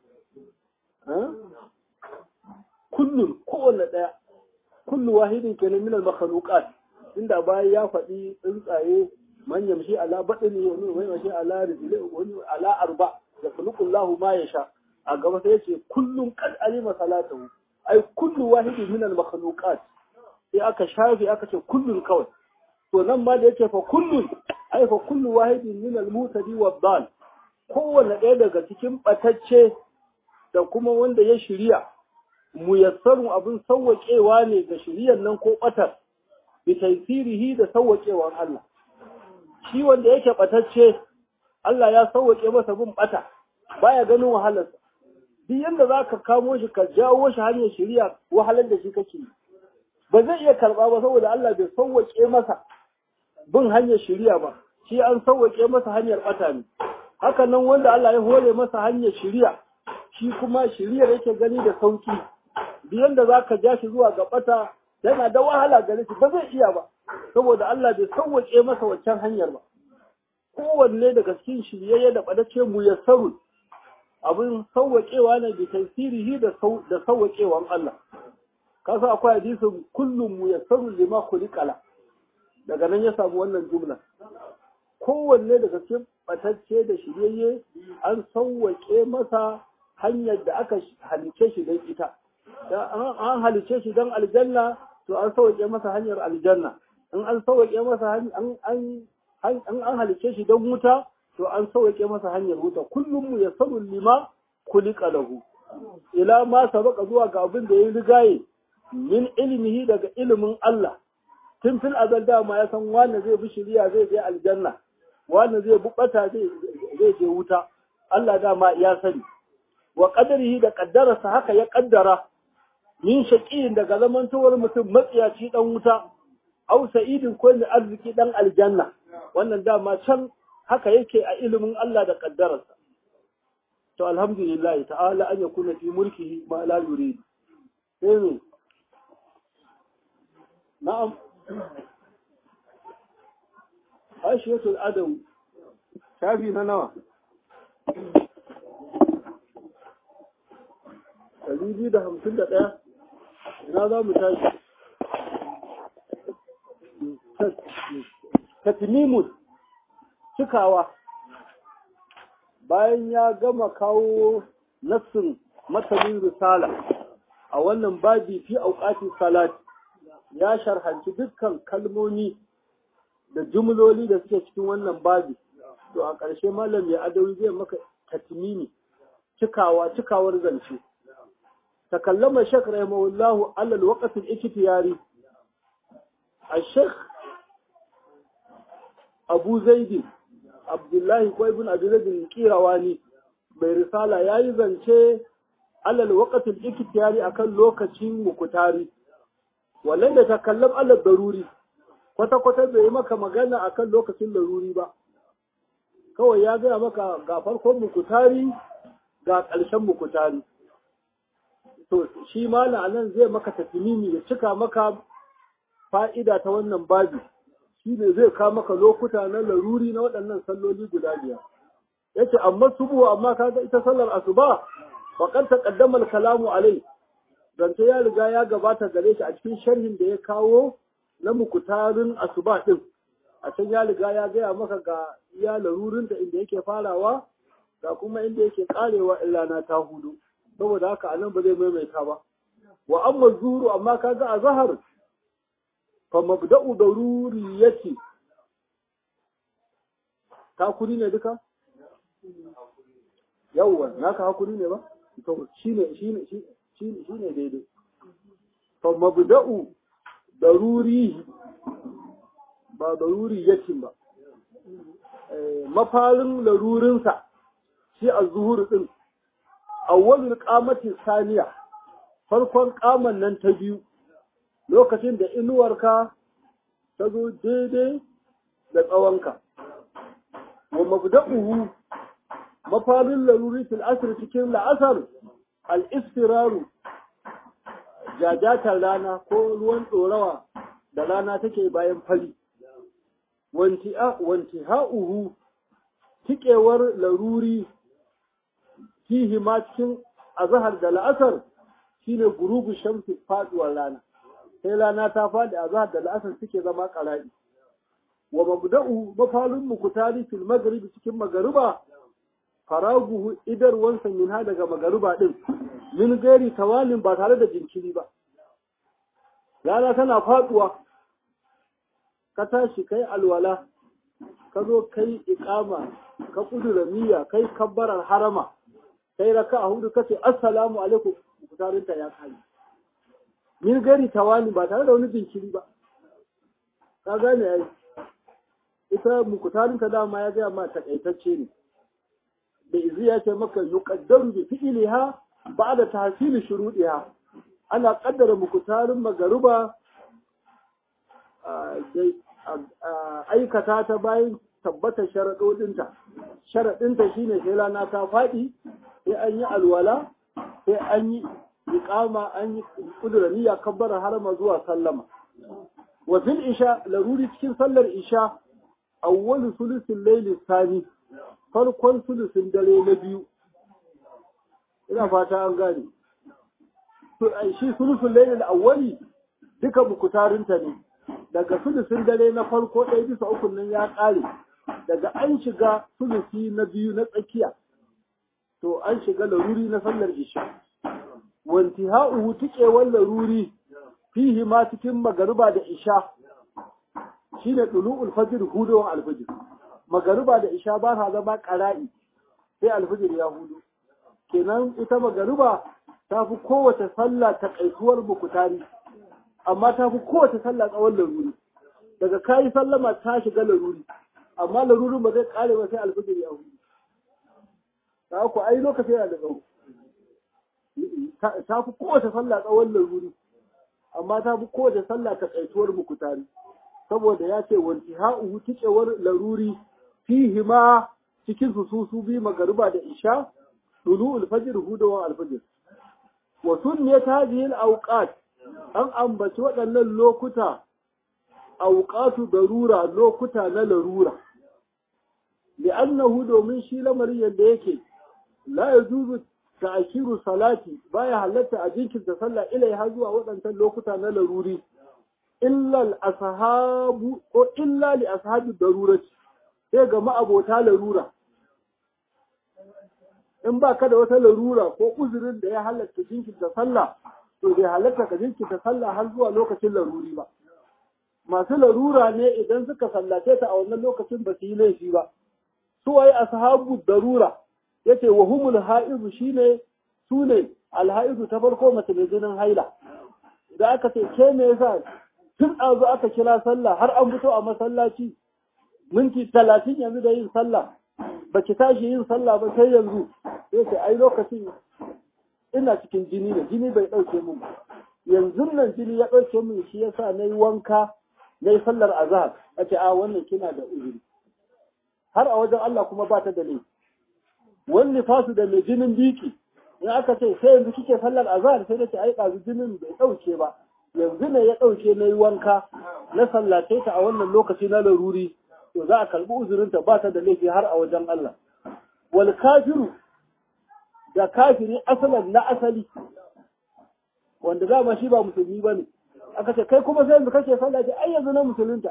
kullun kowanne daya kullu wahidin kenan min al-makhluqat inda bayan ya faɗi tsuntsaye man yamshi ala batni wa man yamshi ala rijli wa ala arba ya khuluqullahu ma yasha a gaba sai yace kullun qad alima salatahu ai kullu wahidin min al-makhluqat sai aka shafi aka ce kullun kawai to nan ma da yake fa kullun ai fa kullu wahidin min al-mutadi wa dal kowanne ɗaya daga cikin batacce da kuma wanda ya shirya muyassarun abin sawwaƙewa ne ga shiryan nan ko ɓatar bi taysirihi da sawwaƙewan Allah shi wanda yake ɓatacce Allah ya sawwaƙe masa bin ɓata baya ganin wahalarsa duk yanda zaka kamo shi ka jawo shi hanyar shirya wahalar da shi kake ba zai iya karɓa ba saboda Allah bai sawwaƙe masa bin hanyar shirya ba shi an sawwaƙe masa hanyar ɓata ne haka nan wanda Allah ya hore masa hanyar shirya shi kuma shiryar yake gani da sauki biyan da za ka ja shi zuwa ga ɓata yana da wahala gare shi ba zai iya ba saboda Allah bai sauwaƙe masa waccan hanyar ba kowanne daga cikin shiryayye da ɓadace mu ya saru abin sauwaƙewa ne bi tasirihi da sauwaƙewan Allah kasa akwai hadisin kullum mu ya saru lima kulikala daga nan ya samu wannan jumla kowanne daga cikin ɓatacce da shiryayye an sauwaƙe masa hanyar da aka halice shi don ita an halice shi don aljanna to an sauke masa hanyar aljanna in an sauke masa an halice shi don wuta to an sauke masa hanyar wuta kullum mu yasaru lima kulika lahu ila ma sabaka zuwa ga abin da ya rigaye min ilmihi daga ilimin Allah tun fil azal dama ya san wanda zai bi shiriya zai je aljanna wanda zai bi bata zai je wuta Allah dama ya sani wa qadarihi da kaddararsa haka ya kaddara min shaqiyin daga zamantowar mutum matsiyaci dan wuta aw sa'idin ko mai arziki dan aljanna wannan dama can haka yake a ilimin Allah da kaddararsa to alhamdulillah ta'ala an yakuna fi mulkihi ma la yurid sai na'am ashiyatul adawi shafi na nawa 251 ina za mu tashi tatmimun cikawa bayan ya gama kawo nassin matanin risala a wannan babi fi auqati salat ya sharhanci dukkan kalmomi da jumloli da suke cikin wannan babi to a ƙarshe malam ya adawi zai maka tatmimi cikawar zance تكلم الشيخ رحمه الله على الوقت الاختياري الشيخ أبو زيد عبد الله ابن أبي زيد القيرواني برسالة يايزن شيء على الوقت الاختياري أكل لوكتين وكتاري ولن يتكلم على الضروري kwata-kwata bai maka magana akan lokacin laruri ba kawai ya gaya maka ga farkon mukutari ga ƙarshen mukutari to shi malam anan zai maka tafimimi ya cika maka fa'ida ta wannan babi shi ne zai kawo maka lokuta na laruri na waɗannan salloli guda biyar yace amma subu amma kaga ita sallar asuba faqad taqaddama al-kalamu alai zance ya riga ya gabata gare shi a cikin sharhin da ya kawo na mukutarin asuba din a can ya riga ya gaya maka ga iya larurin da inda yake farawa ga kuma inda yake karewa illa na ta hudu saboda haka anan ba zai maimaita ba wa amma zuru amma kaga a zahar fa mabda'u daruriyati ta kuri ne duka yawwa naka hakuri ne ba to shine daidai fa mabda'u daruri ba daruriyatin ba mafarin larurinsa shi az-zuhur din awwalul qamati saniya farkon qaman nan ta biyu lokacin da inuwarka ta zo daidai da tsawonka wa mabda'uhu mafarin laruri fil asr cikin la'asar al-istiraru jajatar rana ko ruwan tsorawa da rana take bayan fari wanti ha'uhu tikewar laruri fihi ma cikin azhar da la'asar shine gurubu shamsi faduwar rana sai rana ta fadi azhar da la'asar suke zama qara'i wa mabda'u mafalun mukutari fil maghrib cikin magariba faraguhu idar wansa minha daga magariba din min gairi tawalin ba tare da jinkiri ba rana tana faduwa ka tashi kai alwala ka zo kai iqama ka kudura niyya kai kabbarar harama kai raka'a hudu kace assalamu alaikum mukutarinta ya kare min gari tawani ba tare da wani jinkiri ba ka gane ai ita mukutarinta dama ya ga ma takaitacce ne da izi ya ce maka yuqaddaru bi fi'liha ba'da tahsil shuruɗiha ana kaddara mukutarin magaruba aikata ta bayan tabbatar sharaɗoɗinta sharaɗinta shine sai rana ta faɗi sai an yi alwala sai an yi iqama an yi kudura niyya kabbara harama zuwa sallama wa fil isha laruri cikin sallar isha awwalu sulusul layli thani farkon sulusin dare na biyu ina fata an gane to shi sulusul layli awwali duka mukutarinta ne daga sulusin dare na farko ɗaya bisa uku nan ya ƙare daga an shiga sulusi na biyu na tsakiya to an shiga laruri na sallar isha wanti ha'uhu tiƙewar laruri fihi ma cikin magariba da isha shine ɗulu'ul fajr hudowar alfajir magariba da isha ba ta zama ƙara'i sai alfajir ya hudu kenan ita magariba ta fi kowace sallah taƙaituwar bukutari amma ta fi kowace sallah tsawon laruri daga kayi sallama ta shiga laruri amma larurin ba zai kare ba sai alfajir ya hudu ta ku ai lokaci yana da tsawo ta fi kowace sallah tsawon laruri amma ta fi kowace sallah ta tsaituwar mukutari saboda ya ce wanti ha'uhu tikewar laruri fihi ma cikin su bi magariba da isha dulu'ul fajr hudawan alfajir wa sunniyat hadhihi al-awqat an ambaci waɗannan lokuta awqatu darura lokuta na larura li'annahu domin shi lamarin yadda yake la yajuzu ta'khiru salati baya halatta a jinkirta sallah ilaiha zuwa waɗannan lokuta na laruri illa al-ashabu ko illa li ashabi darurati sai ga ma'abota larura in ba ka da wata larura ko uzurin da ya halatta jinkirta sallah to bai halatta ka jinkirta sallah har zuwa lokacin laruri ba masu larura ne idan suka sallace ta a wannan lokacin ba su yi laifi ba su waye ashabu darura yace wa humul haizu shine sune alhaizu ta farko mace mai jinin haila da aka ce ke me yasa tun azu aka kira sallah har an fito a masallaci minti 30 yanzu da yin sallah baki tashi yin sallah ba sai yanzu sai ai lokacin ina cikin jini ne jini bai dauke mun yanzu nan jini ya dauke mun shi yasa nayi wanka nayi sallar azhar ace a wannan kina da uzuri har a wajen Allah kuma ba ta da laifi wani fasu da mai jinin biki in aka ce sai yanzu kike sallar azhar sai da ce ai ɗazu jinin bai ɗauke ba yanzu ne ya ɗauke na yi wanka na sallace ta a wannan lokaci na laruri to za a karɓi uzurinta ba ta da laifi har a wajen Allah wal kafiru da kafiri asalan na asali wanda dama shi ba musulmi ba ne aka ce kai kuma sai yanzu kake sallace ai yanzu na musulunta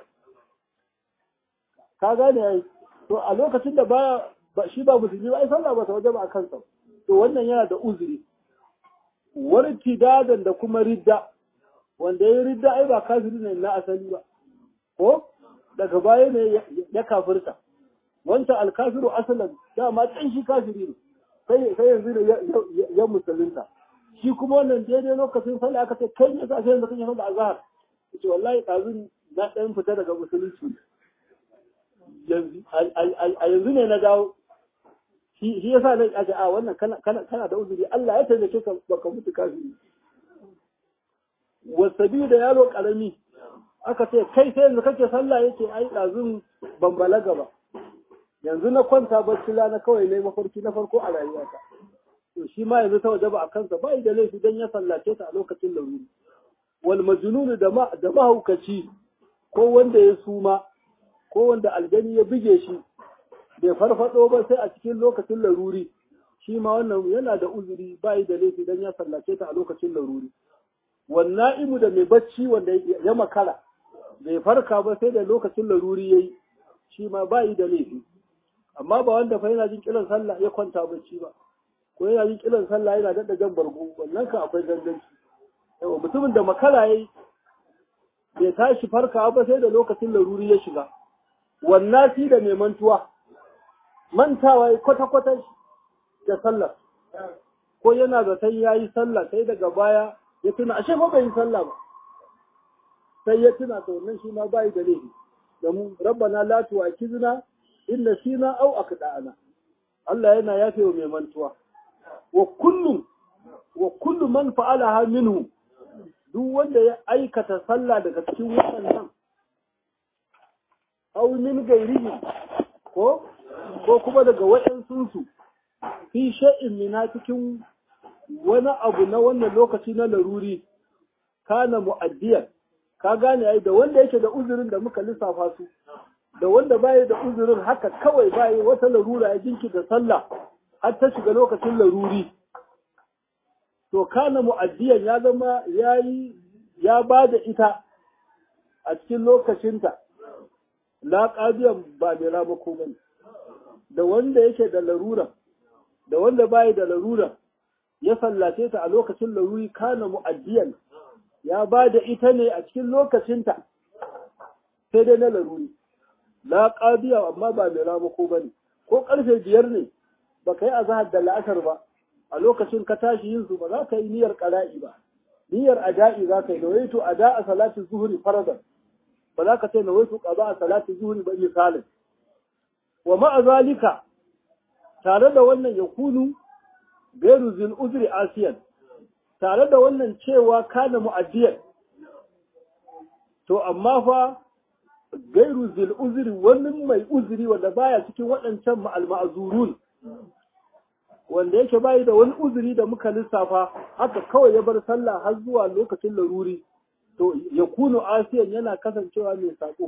ka gane ai to a lokacin da ba shi ba musulmi ba ai sallah ba ta waje ba a kansa to wannan yana da uzuri wartidadan da kuma ridda wanda ya ridda ai ba kafiri ne na asali ba ko daga baya ne ya kafirta wancan alkafiru asalan dama tsan shi kafiri ne sai yanzu ne ya musulunta shi kuma wannan daidai lokacin sallah aka ce kai ne sai yanzu kake sallah azhar ce wallahi ɗazun na ɗan fita daga musulunci a yanzu ne na dawo shi yasa ne ake a wannan kana da uzuri Allah ya taimake ka baka mutu kafiri wasabi da yaro karami aka ce kai sai yanzu kake sallah yake ai ɗazun ban balaga ba yanzu na kwanta bacci na kawai ne mafarki na farko a rayuwata to shi ma yanzu ta waje ba a kansa ba da laifi dan ya sallace ta a lokacin laruri wal majnun da mahaukaci ko wanda ya suma ko wanda aljani ya buge shi bai farfado ba sai a cikin lokacin laruri shi ma wannan yana da uzuri ba da laifi dan ya sallace ta a lokacin laruri wan na'imu da mai bacci wanda ya makara bai farka ba sai da lokacin laruri yayi shi ma ba da laifi amma ba wanda fa yana jin kiran sallah ya kwanta bacci ba ko yana jin kiran sallah yana dada jan bargo wannan kan akwai ganganci yawa mutumin da makara yayi bai tashi farka ba sai da lokacin laruri ya shiga wannan shi da mai mantuwa mantawa kwata-kwata da sallar ko yana zaton ya yi sallah sai daga baya ya tuna ashe ba bai yi sallah ba sai ya tuna to wannan shi ma bai da laifi domin rabbana la tu'akhizna in nasina aw akhda'ana Allah yana yafewa mai mantuwa wa kullu man fa'alaha minhu duk wanda ya aikata sallah daga cikin wannan aw min gairihi ko kuma daga waɗansu su fi shay'in mina cikin wani abu na wannan lokaci na laruri kana mu'addiyan ka gane ai da wanda yake da uzurin da muka lissafa su da wanda baya da uzurin haka kawai baya wata larura ya jinki da sallah har ta shiga lokacin laruri to kana mu'addiyan ya zama ya bada ita a cikin lokacinta la qadiyan ba mai ramako bane da wanda yake da larura da wanda baya da larura ya sallace ta a lokacin laruri kana mu'addiyan ya bada ita ne a cikin lokacinta sai dai na laruri la qadiya amma ba mai ramako bane ko karfe 5 ne baka yi azhar da la'asar ba a lokacin ka tashi yin su ba za ka yi niyyar qara'i ba niyyar ada'i za ka yi nawaitu ada'a salati zuhri faradan ba za ka ce nawaitu qada'a salati zuhri ba misalin wa ma'a zalika tare da wannan yakunu gairu zil uzri asiyan tare da wannan cewa kana mu'addiyan to amma fa gairu zil uzri wani mai uzuri wanda baya cikin waɗancan ma'azurun wanda yake bayi da wani uzuri da muka lissafa haka kawai ya bar sallah har zuwa lokacin laruri to ya kunu asiyan yana kasancewa mai sako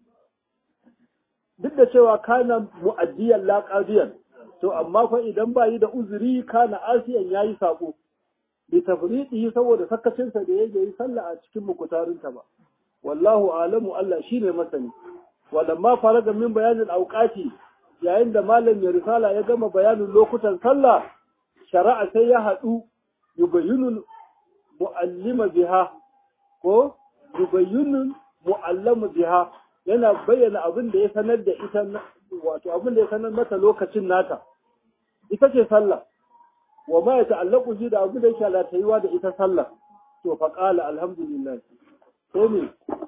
duk da cewa kana mu'addiyan la qadiyan to amma fa idan bayi da uzuri kana asiyan yayi sako bi tafridihi saboda sakacinsa da yake yi sallah a cikin mukutarinta ba wallahu alamu Allah shine masani walamma faraga min bayanin auqati yayin da malam ya risala ya gama bayanin lokutan sallah shari'a sai ya hadu yubayyinul muallima biha ko yubayyinul muallama biha yana bayyana abin da ya sanar da ita wato abin da ya sanar mata lokacin nata ita ce sallah wa ma ya ta'allaqu ji da abin da yake latayuwa da ita sallah to fa qala alhamdulillah sai ne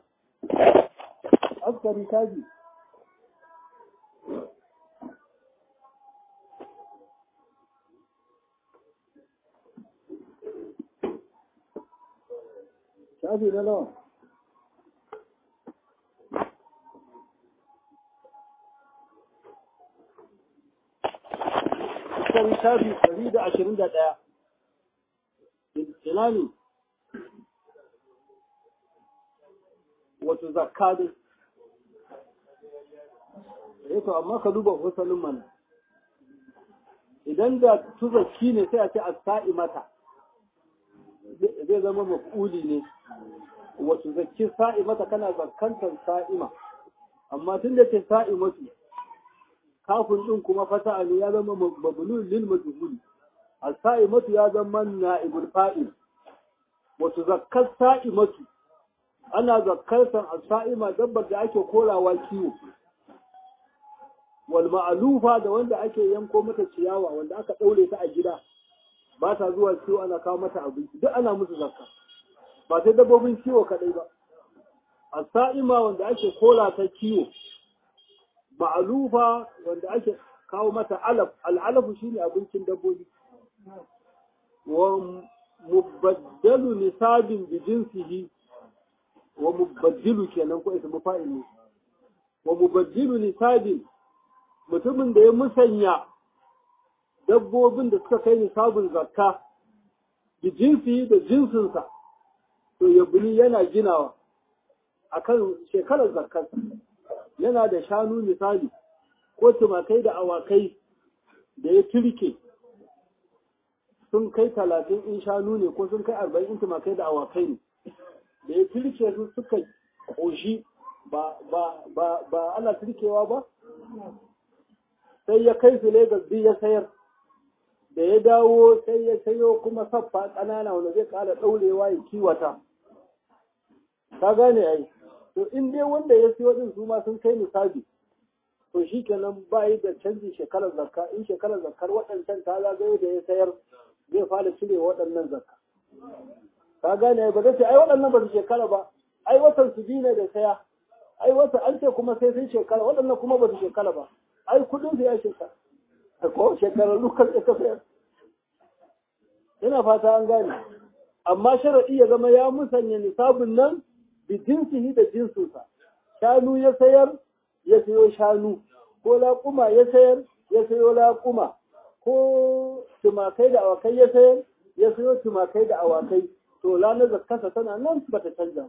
askari kaji shafi na nawa askari shafi 121 ina ne wato zakka dai to amma ka duba wasalin mana idan da tuzaki ne sai a ce as-sa'imata zai zama maf'uli ne wato zakki sa'imata kana zakkantar sa'ima amma tunda ce sa'imatu kafin din kuma fata'a ne ya zama mabnun lil majhul as-sa'imatu ya zama na'ibul fa'il wato zakkar sa'imatu ana zakkarsan as-sa'ima dabbar da ake korawa kiwo wal ma'lufa da wanda ake yanko mata ciyawa wanda aka daure ta a gida ba ta zuwa kiwo ana kawo mata abinci duk ana musu zakka ba sai dabbobin kiwo kadai ba as-sa'ima wanda ake kora ta kiwo ma'lufa wanda ake kawo mata alaf al-alafu shine abincin dabbobi wa mubaddalu nisabin bi jinsihi wa mubaddilu kenan ko ismu fa'il ne wa mubaddilu nisabin mutumin da ya musanya dabbobin da suka kai nisabin zakka da jinsi da jinsinsa to ya buni yana ginawa akan shekarar zakkarsa yana da shanu misali ko tumakai da awakai da ya turke sun kai 30 in shanu ne ko sun kai 40 in tumakai da awakai ne da ya turke su suka ƙoshi ba ana turkewa ba sai ya kai su Legas biyu ya sayar da ya dawo sai ya sayo kuma saffa ƙanana wanda zai ƙara ɗaurewa ya kiwata ka gane ai to in dai wanda ya siyo din su ma sun kai nisabi to shi kenan ba yi da canjin shekarar zakka in shekarar zakkar waɗancan ta zagayo da ya sayar zai fara cire waɗannan zakka ka gane ba zai ce ai waɗannan ba su shekara ba ai watan su biyu ne da saya ai wata an ce kuma sai sun shekara waɗannan kuma ba su shekara ba ai kuɗin su ya shekara ko shekarar lokacin ka sayar ina fata an gane amma sharaɗi ya zama ya musanya nisabin nan bi jinsihi da jinsinsa shanu ya sayar ya sayo shanu ko laƙuma ya sayar ya sayo laƙuma ko tumakai da awakai ya sayar ya sayo tumakai da awakai to lanar zakkarsa tana nan bata canja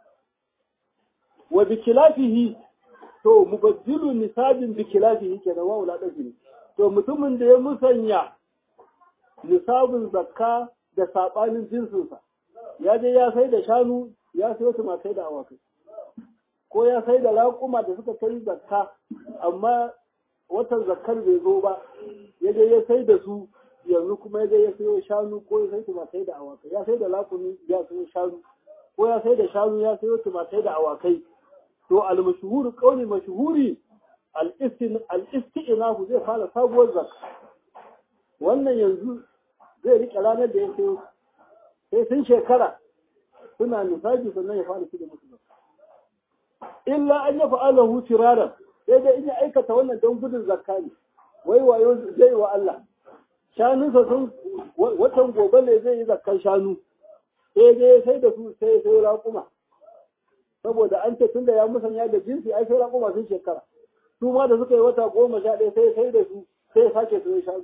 wa bikilafihi to mubaddilu nisabin bikilafihi kenan wa wala dafi to mutumin da ya musanya nisabin zakka da sabanin jinsinsa ya je ya sai da shanu ya sayo tumakai da awakai ko ya sai da laƙuma da suka kai zakka amma watan zakkar bai zo ba ya je ya sai da su yanzu kuma ya je ya sayo shanu ko ya sai tumakai da awakai ya sai da laƙumi ya sayo shanu ko ya sai da shanu ya sayo tumakai da awakai to al-mashhur qawli mashhuri al-istinafu zai fara sabuwar zakka wannan yanzu zai rike ranar da ya sayo sai sun shekara suna nufaji sannan ya fara da musu zakka illa an yafa alahu tiraran sai dai in ya aikata wannan don gudun zakka ne wai wayo zai wa Allah shanunsa sun watan gobe ne zai yi zakkan shanu sai dai sai da su sai raƙuma saboda an ce tunda ya musanya da jinsi ai sai raƙuma sun shekara su ma da suka yi wata 11 sai da su sai sake su shanu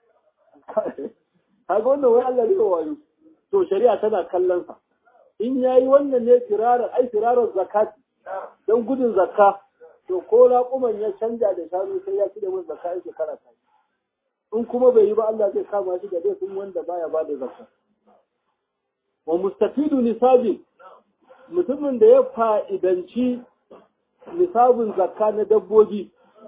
kaga wannan wai Allah ne wayo to shari'a tana kallon sa in yayi wannan ne firarar zakati don gudun zakka to ko raƙuman ya canja da shanu sai ya ci da mun zakka shekara ta in kuma bai yi ba Allah zai kama shi da laifin wanda baya ba da zakka wa mustafidu nisabi mutumin da ya fa'idanci nisabin zakka na dabbobi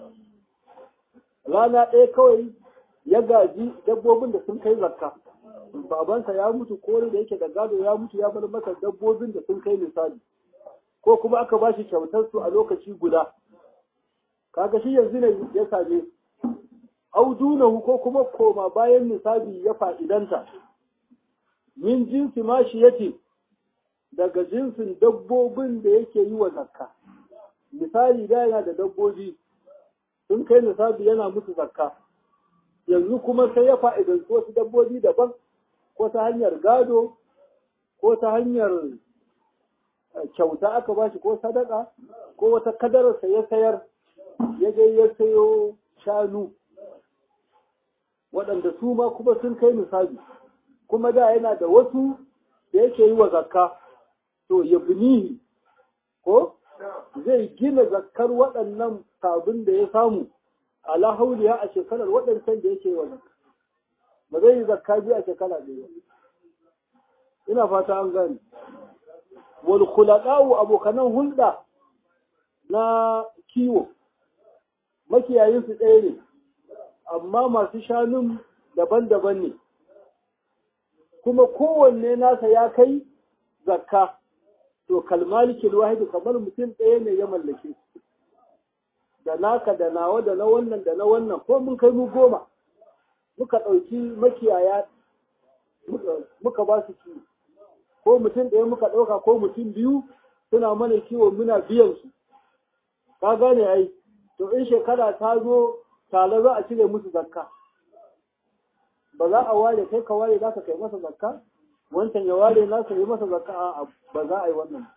rana ɗaya kawai ya gaji dabbobin da sun kai zakka babansa ya mutu ko da yake da gado ya mutu ya bar masa dabbobin da sun kai nisabi ko kuma aka ba shi kyautar su a lokaci guda kaga shi yanzu ne ya same audunahu ko kuma koma bayan nisabi ya fa'idanta min jinsi mashi yake daga jinsin dabbobin da yake yi wa zakka misali da yana da dabbobi sun kai nisabi yana musu zakka yanzu kuma sai ya fa'idanci wasu dabbobi daban ko ta hanyar gado ko ta hanyar kyauta aka ba shi ko sadaka ko wata kadararsa ya sayar ya je ya sayo shanu waɗanda su ma kuma sun kai nisabi kuma da yana da wasu da yake yi wa zakka to ya binihi ko zai gina zakkar waɗannan sabon da ya samu ala hauliya a shekarar waɗancan da yake yi wa zakka ba zai yi zakka biyu a shekara ɗaya ina fata an gani wal khulaqa'u abokanan hulɗa na kiwo makiyayin su ɗaya ne amma masu shanun daban-daban ne kuma kowanne nasa ya kai zakka to kalmalikil wahidi kamar mutum ɗaya ne ya mallake su da naka da nawa da na wannan da na wannan ko mun kai mu 10 muka ɗauki makiyaya muka ba su kiwo ko mutum ɗaya muka ɗauka ko mutum 2 suna mana kiwo muna biyan su ka gane ai to in shekara ta zo tare za a cire musu zakka ba za a ware kai ka ware za ka kai masa zakka wancan ya ware nasa yi masa zakka a ba za a yi wannan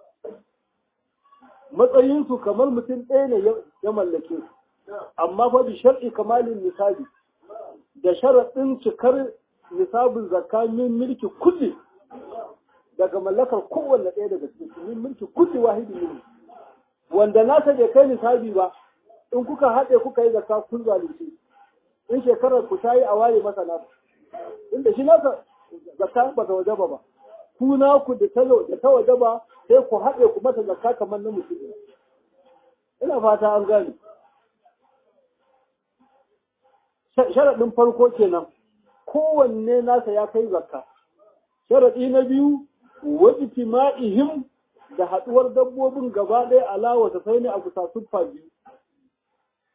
matsayinsu kamar mutum ɗaya ne ya mallake su amma fa bi shar'i kamalin nisabi da sharaɗin cikar nisabin zakka min mulki kulli daga mallakar kowanne ɗaya daga cikin min mulki kulli wahidi ne wanda nasa bai kai nisabi ba in kuka haɗe kuka yi zakka kun zalunci in shekarar ku ta yi a ware masa nasa inda shi nasa zakka ba ta wajaba ba ku naku da ta wajaba sai ku haɗe ku masa zakka kamar na mutum ina fata an gane sharaɗin farko kenan kowanne nasa ya kai zakka sharaɗi na biyu wa ijtima'ihim da haɗuwar dabbobin gaba ɗaya alawa ta sai ne a kusa suffa biyu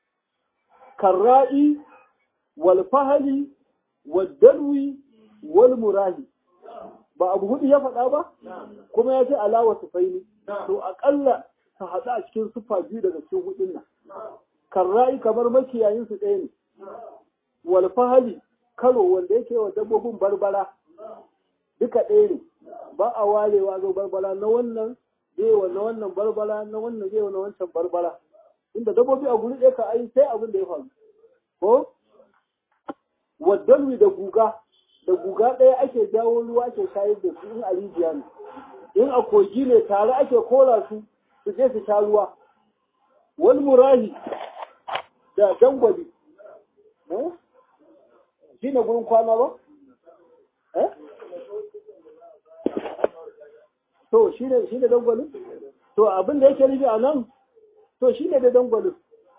karra'i wal fahali wal dalwi wal murahi ba abu hudu ya faɗa ba kuma ya ce alawa sufaini to aƙalla ka haɗu a cikin sufa biyu daga cikin hudun nan karra'i kamar makiyayin su ɗaya ne wal fahali karo wanda yake wa dabbobin barbara duka ɗaya ne ba a warewa zo barbara na wannan zai wa na wannan barbara na wannan zai wa na wancan barbara inda dabbobi a guri ɗaya ka ai sai abin da ya faru ko waddalwi da guga ɗaya ake jawo ruwa ake shayar da su in a rijiya ne in a kogi ne tare ake kora su su je su sha ruwa wal murahi da dangwali shi ne gurin kwana ba? To shi ne dangwalin? To abin da yake nufi a nan to shi ne da dangwalin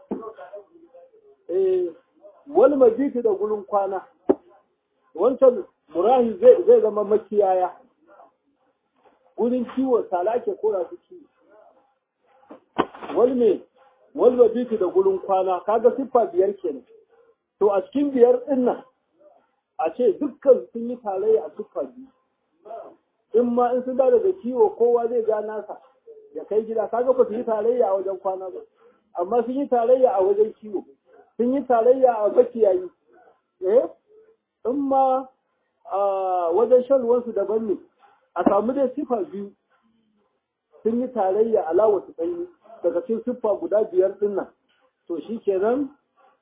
wal majiti da gurin kwana wancan murahi zai zama makiyaya gurin kiwo tala ake kora su kiwo wal majiti da gurin kwana kaga siffa biyar kenan to a cikin biyar din nan a ce dukkan sun yi tarayya a siffa biyu in ma in sun da daga kiwo kowa zai ga nasa ya kai gida kaga ba su yi tarayya a wajen kwana ba amma sun yi tarayya a wajen kiwo sun yi tarayya a makiyayi in ma wajen shan ruwansu daban ne a samu dai siffa biyu sun yi tarayya alawa su tsayi daga cikin siffa guda biyar din nan to shi kenan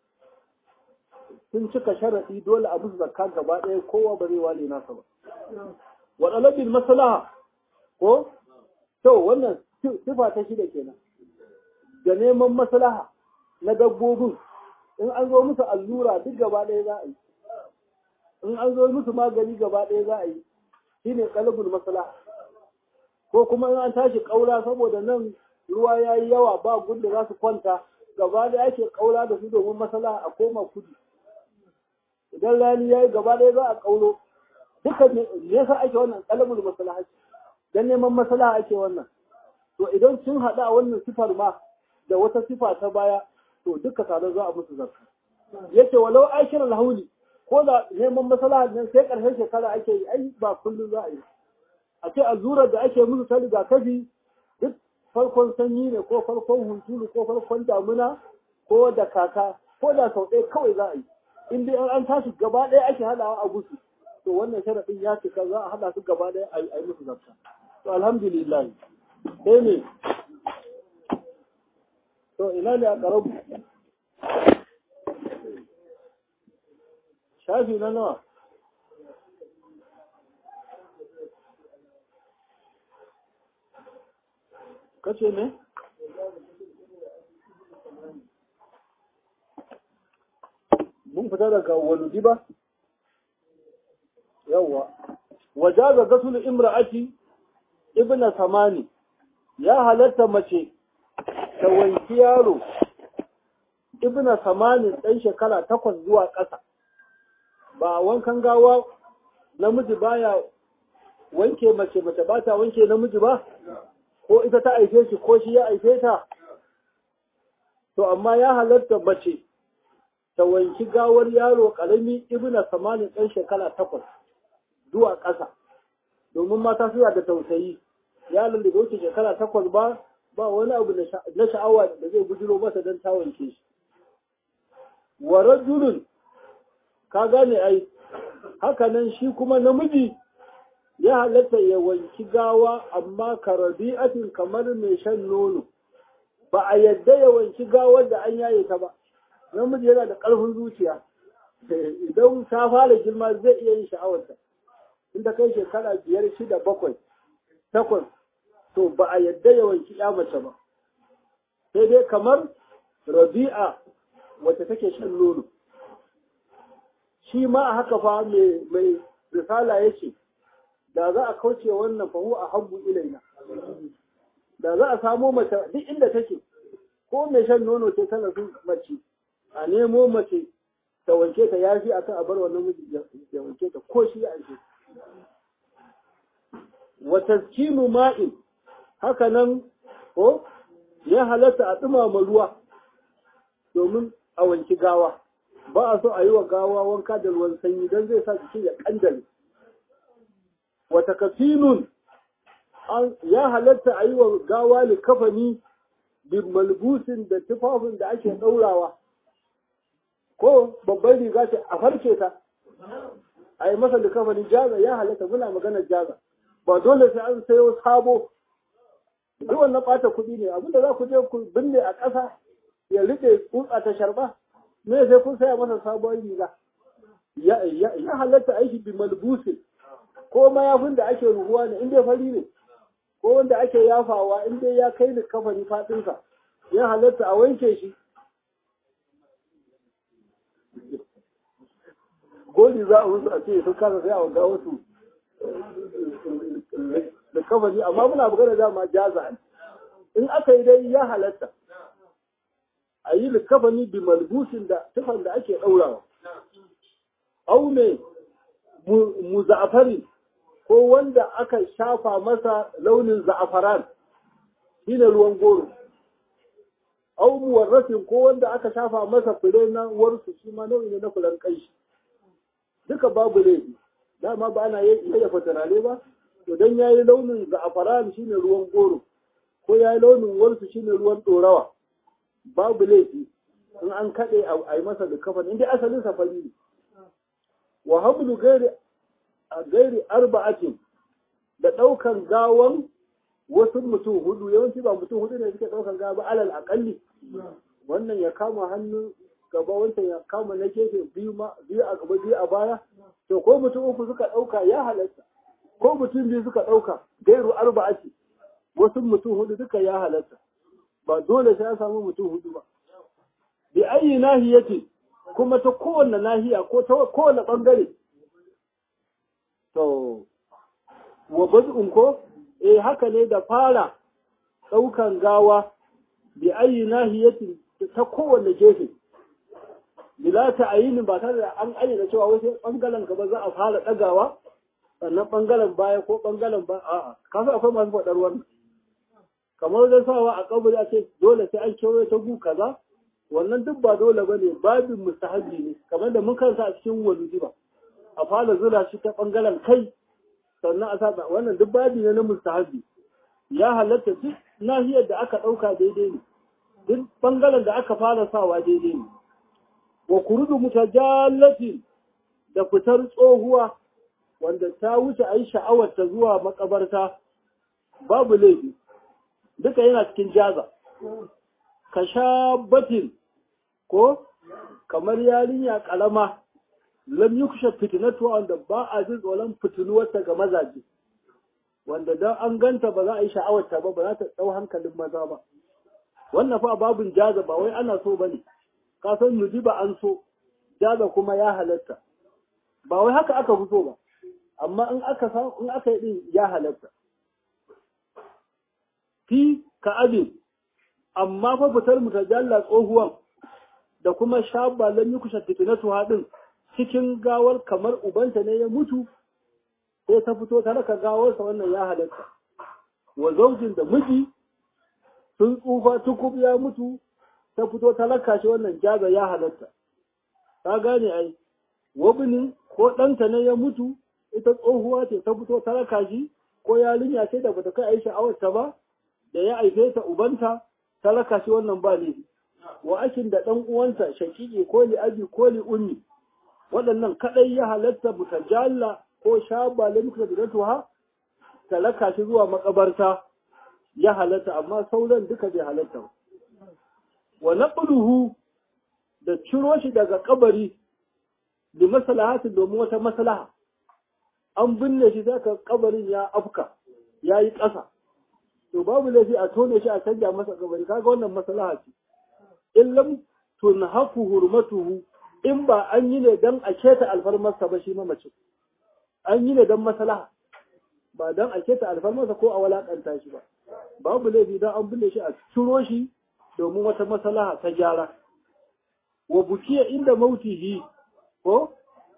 sun cika sharaɗi dole a musu zakka gaba ɗaya kowa ba zai wale nasa ba wa ɗalabin maslaha ko to wannan sifa ta shida kenan da neman maslaha na dabbobin in an zo musu allura duk gaba ɗaya za a yi in an zo musu magani gaba ɗaya za a yi shine qalbul maslaha ko kuma in an tashi ƙaura saboda nan ruwa ya yi yawa ba gunda za su kwanta gaba ɗaya ake ƙaura da su domin maslaha a koma kudu idan rani ya yi gaba ɗaya za a ƙauro duka me yasa ake wannan qalbul maslaha dan neman maslaha ake wannan to idan sun haɗu a wannan sifar ma da wata sifa ta baya to duka tare za a musu zakka yace walau aikir alhauli ko da neman maslaha nan sai ƙarshen shekara ake yi ai ba kullum za a yi a ce allurar da ake musu ta rigakafi duk farkon sanyi ne ko farkon hunturu ko farkon damuna ko da kaka ko da sau ɗaya kawai za a yi in dai an tashi gaba ɗaya ake haɗawa a gusu to wannan sharaɗin ya cika za a haɗa su gaba ɗaya a yi musu zakka to alhamdulillah sai ne to ina ne a ƙarabu shafi na nawa kace ne mun fita daga waludi ba yawa wajaza gasul imra'ati ibna samani ya halatta mace ta wanki yaro ibna samani dan shekara 8 zuwa ƙasa ba wankan gawa namiji baya wanke mace ba ta wanke namiji ba ko ita ta aife shi ko shi ya aife ta to amma ya halatta mace ta wanki gawar yaro karami ibna samani dan shekara 8 zuwa ƙasa domin mata suna da tausayi yaron da wuce shekara 8 ba wani abu na sha'awa da zai bujiro masa don ta wanke shi wa rajulun ka gane ai haka nan shi kuma namiji ya halatta ya wanki gawa amma karabi'atin kamar mai shan nono ba a yadda ya wanki gawar da an yaye ta ba namiji yana da ƙarfin zuciya idan ta fara girma zai iya yin sha'awarta in ta kai shekara 5, 6, 7, 8 to ba a yadda ya wanki ya mace ba sai dai kamar rabi'a wacce take shan nono shi ma a haka fa mai risala yake da za a kauce wannan fahu a habbu ilaina da za a samo mace duk inda take ko mai shan nono ce tana su mace a nemo mace ta wanke ta yafi akan a bar wannan miji ya wanke ta ko shi ya aike wa taskinu ma'in haka nan ko ya halatta a dumama ruwa domin a wanki gawa ba a so a yi wa gawa wanka da ruwan sanyi don zai sa jiki ya kandale wata kafinun ya halatta a yi wa gawa likafani bin malbusin da tufafin da ake ɗaurawa ko babban riga ce a farce ta a yi masa likafani jaza ya halatta muna maganar jaza ba dole sai an sayo sabo duk wannan ɓata kuɗi ne abinda za ku je ku binne a ƙasa ya rike tsutsa ta sharba me sai kun saya masa sabon riga ya halatta aiki bi malbusin ko mayafin da ake ruhuwa ne in dai fari ne ko wanda ake yafawa in dai ya kai likafani faɗinsa ya halatta a wanke shi goli za a musu a ce sun kasa sai a wanga wasu likafani amma muna buga da dama jaza in aka yi dai ya halatta a yi likafani bi malbusin da tufan da ake ɗaurawa au ne mu za'afari ko wanda aka shafa masa launin za'afaran shine ruwan goro au muwarrasin ko wanda aka shafa masa fure na warsu shi ma nau'i ne na furen kanshi duka babu laifi dama ba ana yayyafa turare ba to dan yayi launin za'afaran shine ruwan goro ko yayi launin warsu shine ruwan dorawa babu laifi in an kade a yi masa da kafan inda asalin safari ne wa hablu gairi arba'atin da daukan gawan wasu mutum hudu yawanci ba mutum hudu ne suke daukan gawa ba alal aqalli wannan ya kama hannu gaba wancan ya kama na gefe biyu a gaba biyu a baya to ko mutum uku suka dauka ya halatta ko mutum biyu suka dauka gairu arba'ati wasu mutum hudu duka ya halatta ba dole sai an samu mutum hudu ba bi ayi nahiyati kuma ta kowanne nahiya ko ta kowanne bangare to wa baz'un ko haka ne da fara daukan gawa bi ayi nahiyati ta kowanne gefe bila ta ayinin ba tare da an ayyana cewa wasu bangaren gaba za a fara dagawa sannan bangaren baya ko bangaren ba a'a kasu akwai masu faɗar wannan kamar da sawa a kaburi a ce dole sai an kewaye ta gu kaza wannan duk ba dole ba ne babin mustahabi ne kamar da mun karanta a cikin waludi ba a fara zura shi ta bangaren kai sannan a sa wannan duk babi ne na mustahabi ya halatta duk nahiyar da aka ɗauka daidai ne duk bangaren da aka fara sawa daidai ne wa kurudu mutajallatin da fitar tsohuwa wanda ta wuce a yi sha'awar ta zuwa makabarta babu laifi duka yana cikin jaza ka sha batin ko kamar yarinya kalama lam yuksha fitinatu wanda ba a jin tsoron fitinuwarta ga mazaje wanda dan an ganta ba za a yi sha'awar ta ba za ta dau hankalin maza ba wannan fa babun jaza ba wai ana so bane ka san nuji ba an so jaza kuma ya halatta ba wai haka aka fito ba amma in aka yi din ya halatta fi ka abin amma fa fitar mutajalla tsohuwan da kuma shabba lam yukusha fitinatu hadin cikin gawar kamar ubanta ne ya mutu sai ta fito ta raka gawarsa wannan ya halatta wa zaujin da miji sun tsufa tukub ya mutu ta fito ta raka shi wannan jaza ya halatta ka gane ai wabinin ko ɗanta ne ya mutu ita tsohuwa ce ta fito ta raka shi ko yarinya ce da bata kai aisha awarta ba da ya aife ta ubanta ta raka shi wannan ba ne wa akin da ɗan uwanta shakiki ko li abi ko li ummi waɗannan kaɗai ya halatta mutajalla ko shaba lamka da ratuha ta raka shi zuwa makabarta ya halatta amma sauran duka bai halatta ba wa naqluhu da ciro shi daga kabari da maslahatin domin wata maslaha an binne shi zaka kabarin ya afka yayi ƙasa to babu laifi a tone shi a canja masa kabari kaga wannan maslaha ce in lam tunhafu hurmatuhu in ba an yi ne dan a keta alfarmarsa ba shi mamaci an yi ne dan maslaha ba dan a keta alfarmarsa ko a walakanta shi ba babu laifi dan an binne shi a ciro shi domin wata maslaha ta gyara wa bukiya inda mautihi ko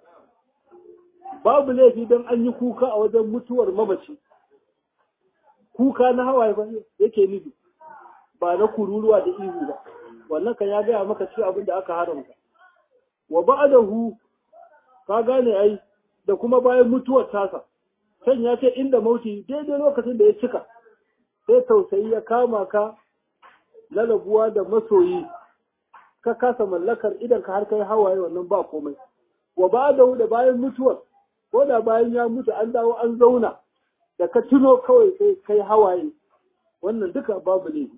babu laifi dan an yi kuka a wajen mutuwar mamaci kuka na hawaye ba yake nufi ba na kururuwa da ihu ba wannan kan ya gaya maka cewa abin da aka haramta wa ba'dahu ka gane ai da kuma bayan mutuwar tasa can ya ce inda mauti daidai lokacin da ya cika sai tausayi ya kama ka na rabuwa da masoyi ka kasa mallakar idan ka har kai hawaye wannan ba komai wa ba'dahu da bayan mutuwar ko da bayan ya mutu an dawo an zauna da ka tuno kawai sai kai hawaye wannan duka babu ne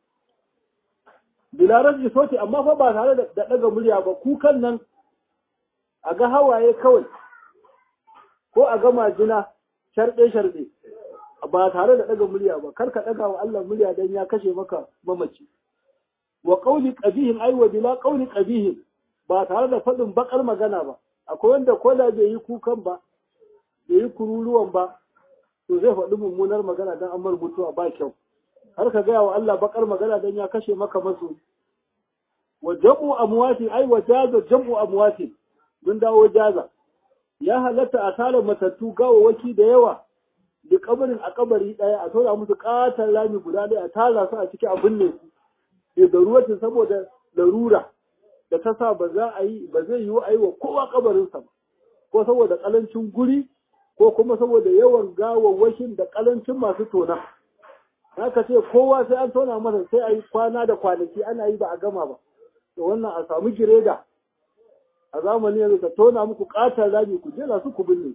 bilarar isoti amma fa ba tare da daga murya ba kukan nan a ga hawaye kawai ko a ga majina sharɗe ba tare da daga murya ba kar ka daga wa Allah murya dan ya kashe maka mamaci wa qawli qabihin ay wa bila qawli qabihin ba tare da faɗin bakar magana ba akwai wanda ko da bai yi kukan ba bai yi kururuwan ba to zai faɗi mummunar magana dan an mutuwa ba kyau har ka gaya wa Allah bakar magana dan ya kashe maka masu wa jam'u amwati ay wa jaza jam'u amwati mun dawo jaza ya halatta a tara matattu gawawaki da yawa da kabarin a kabari daya a tura musu katar rami guda daya a tara su a ciki a binne su da ruwatin saboda larura da ta sa ba zai yi wa aiwa kowa kabarinsa ba ko saboda kalancin guri ko kuma saboda yawan gawawwakin da kalancin masu tona haka ce kowa sai an tona masa sai a yi kwana da kwanaki ana yi ba a gama ba to wannan a samu gireda a zamani yanzu ka tona muku katar rami ku jera su ku binne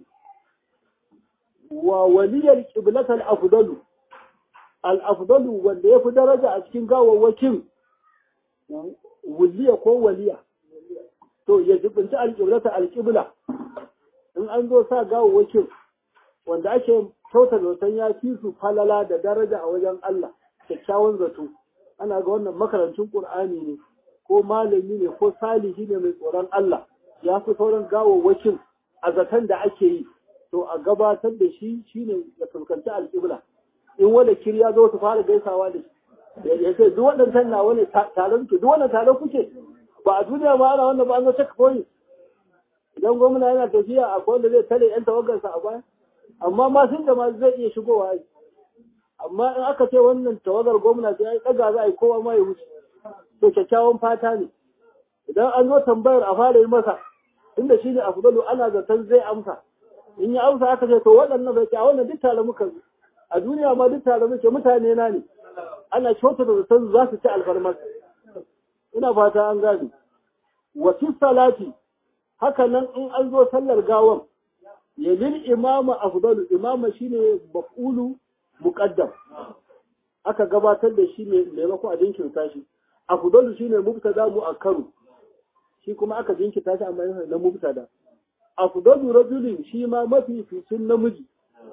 wa waliyar qiblat al-afdalu al-afdalu wanda yafi daraja a cikin gawawwakin wuliya ko waliya to ya jibinci al-qiblata al-qibla in an zo sa gawawwakin wanda ake kyautar zaton ya fi su falala da daraja a wajen Allah kyakkyawan zato ana ga wannan makarancin Qur'ani ne ko malami ne ko salihi ne mai tsoron Allah ya fi sauran gawawwakin a zaton da ake yi to a gabatar da shi shine ya fuskanci alƙibla in wanda kirya zo su fara gaisawa da shi ya ce duk waɗannan na wani taron ke duk wannan taron kuke ba a duniya ma ana wannan ba an zo check point idan gwamna yana tafiya a wanda zai tare yan tawagarsa a baya amma ma sun da ma zai iya shigowa amma in aka ce wannan tawagar gwamna sai ai daga za a yi kowa ma ya wuce to kyakkyawan fata ne idan an zo tambayar a fara yi masa inda shine afdalu ana zaton zai amsa in ya amsa aka ce to waɗannan bai ce a wannan duk tare muka zo a duniya ma duk tare muke mutane na ne ana kyauta da zaton za su ci alfarmar ina fata an gane wa fi salati haka nan in an zo sallar gawan ya lil imama afdalu imama shine maf'ulu muqaddam aka gabatar da shi ne maimako a jinkirta shi afdalu shine mubtada mu'akkaru shi kuma aka jinkirta shi amma yana na mubtada afdalu rajulin shi ma mafi ficin namiji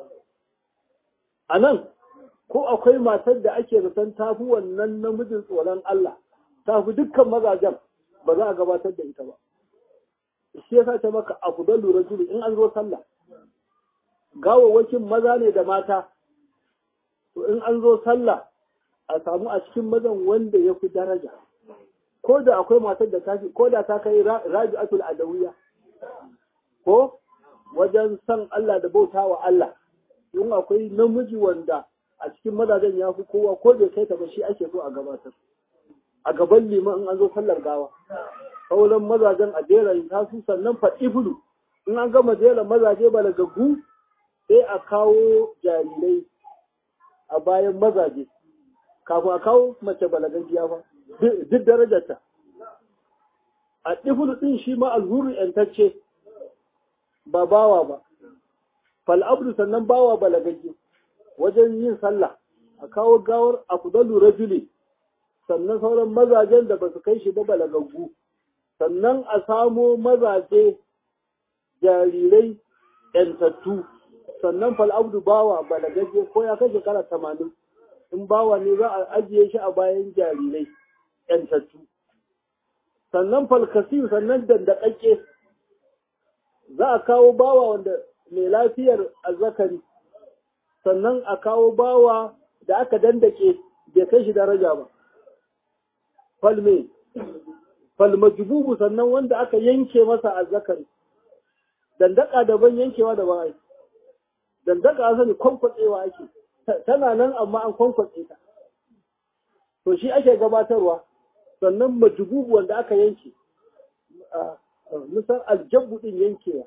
anan ko akwai matar da ake zaton tafi wannan namijin tsoron Allah tafi dukkan mazajen ba za a gabatar da ita ba shi yasa ta maka afdalu rajulin in an zo sallah gawawwakin maza ne da mata to in an zo sallah a samu a cikin mazan wanda ya fi daraja ko da akwai matar da ta ko da ta kai rabi'atul adawiyya ko wajen san Allah da bautawa Allah in akwai namiji wanda a cikin mazajen ya fi kowa ko da kai ta ba shi ake so a gabatar a gaban liman in an zo sallar gawa sauran mazajen a jera ta su sannan fa'ifulu in an gama jera mazaje balagaggu sai a kawo jarirai a bayan mazaje kafin a kawo mace balagajiya ba duk darajarta a ɗifulu ɗin shi ma alhuri ‘yantacce ba bawa ba fal'abdu sannan bawa balagaji wajen yin sallah a kawo gawar afdalu rajuli sannan sauran mazajen da ba su kai shi ba balagaggu sannan a samo mazaje jarirai ‘yantattu sannan fal'abdu bawa balagaje ko ya kai shekara 80 in bawa ne za a ajiye shi a bayan jarirai ‘yantattu sannan falkasi sannan dandakakke za a kawo bawa wanda mai lafiyar azzakari sannan a kawo bawa da aka dandake bai kai shi daraja ba falmajububu sannan wanda aka yanke masa azzakari dandaka daban yankewa da ba dandaka an sani kwankwatsewa ake tana nan amma an kwankwatse ta to shi ake gabatarwa sannan majbubu wanda aka yanke misal aljabbu din yankewa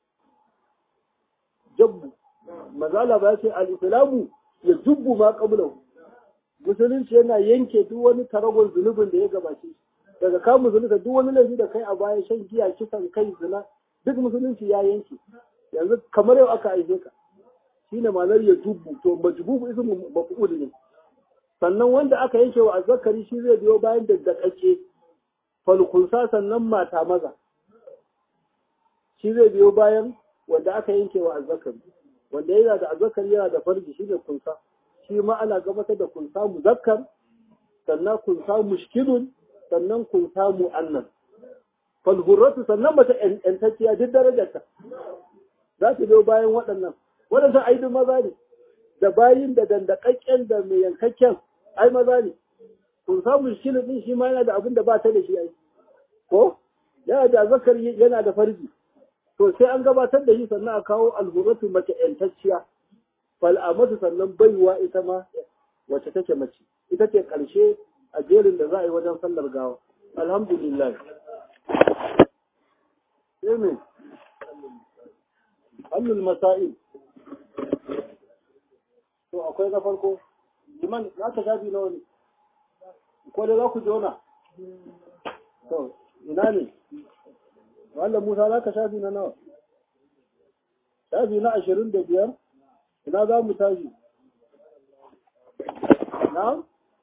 jabbu mazala ba ce al-islamu ya jubbu ma qablahu musulunci yana yanke duk wani taragon zunubin da ya gabace daga ka musulunta duk wani laifi da kai a baya shan giya kisan kai zina duk musulunci ya yanke yanzu kamar yau aka aihe ka shine ma'anar ya jubbu to majbubu ismu maf'ul ne sannan wanda aka yanke wa azzakari shi zai biyo bayan da dakake falkunsa sannan mata maza shi zai biyo bayan wanda aka yanke wa azzakari wanda yana da azzakari yana da farji shi ne kunsa shi ma ana gabatar da kunsa muzakkar sannan kunsa mushkilun sannan kunsa mu'annas falhurratu sannan mata ƴantacciya duk darajarta za ta biyo bayan waɗannan aidin maza ne da bayin da dandakakken da mai yankakken ai maza ne kunsa mushkilun din shi ma yana da abin da ba ta da shi ai ko yana da azzakari yana da farji to sai an gabatar da shi sannan a kawo alhurratu mace ƴantacciya fal'amatu sannan baiwa ita ma wacce take mace ita ce ƙarshe a jerin da za a yi wajen sallar gawa alhamdulillah sai me hannun masa'il to akwai na farko liman za ka shafi nawa ne ko da za ku jona to ina ne wanda musa za ka shafi na nawa shafi na 25 ina za mu tashi na'am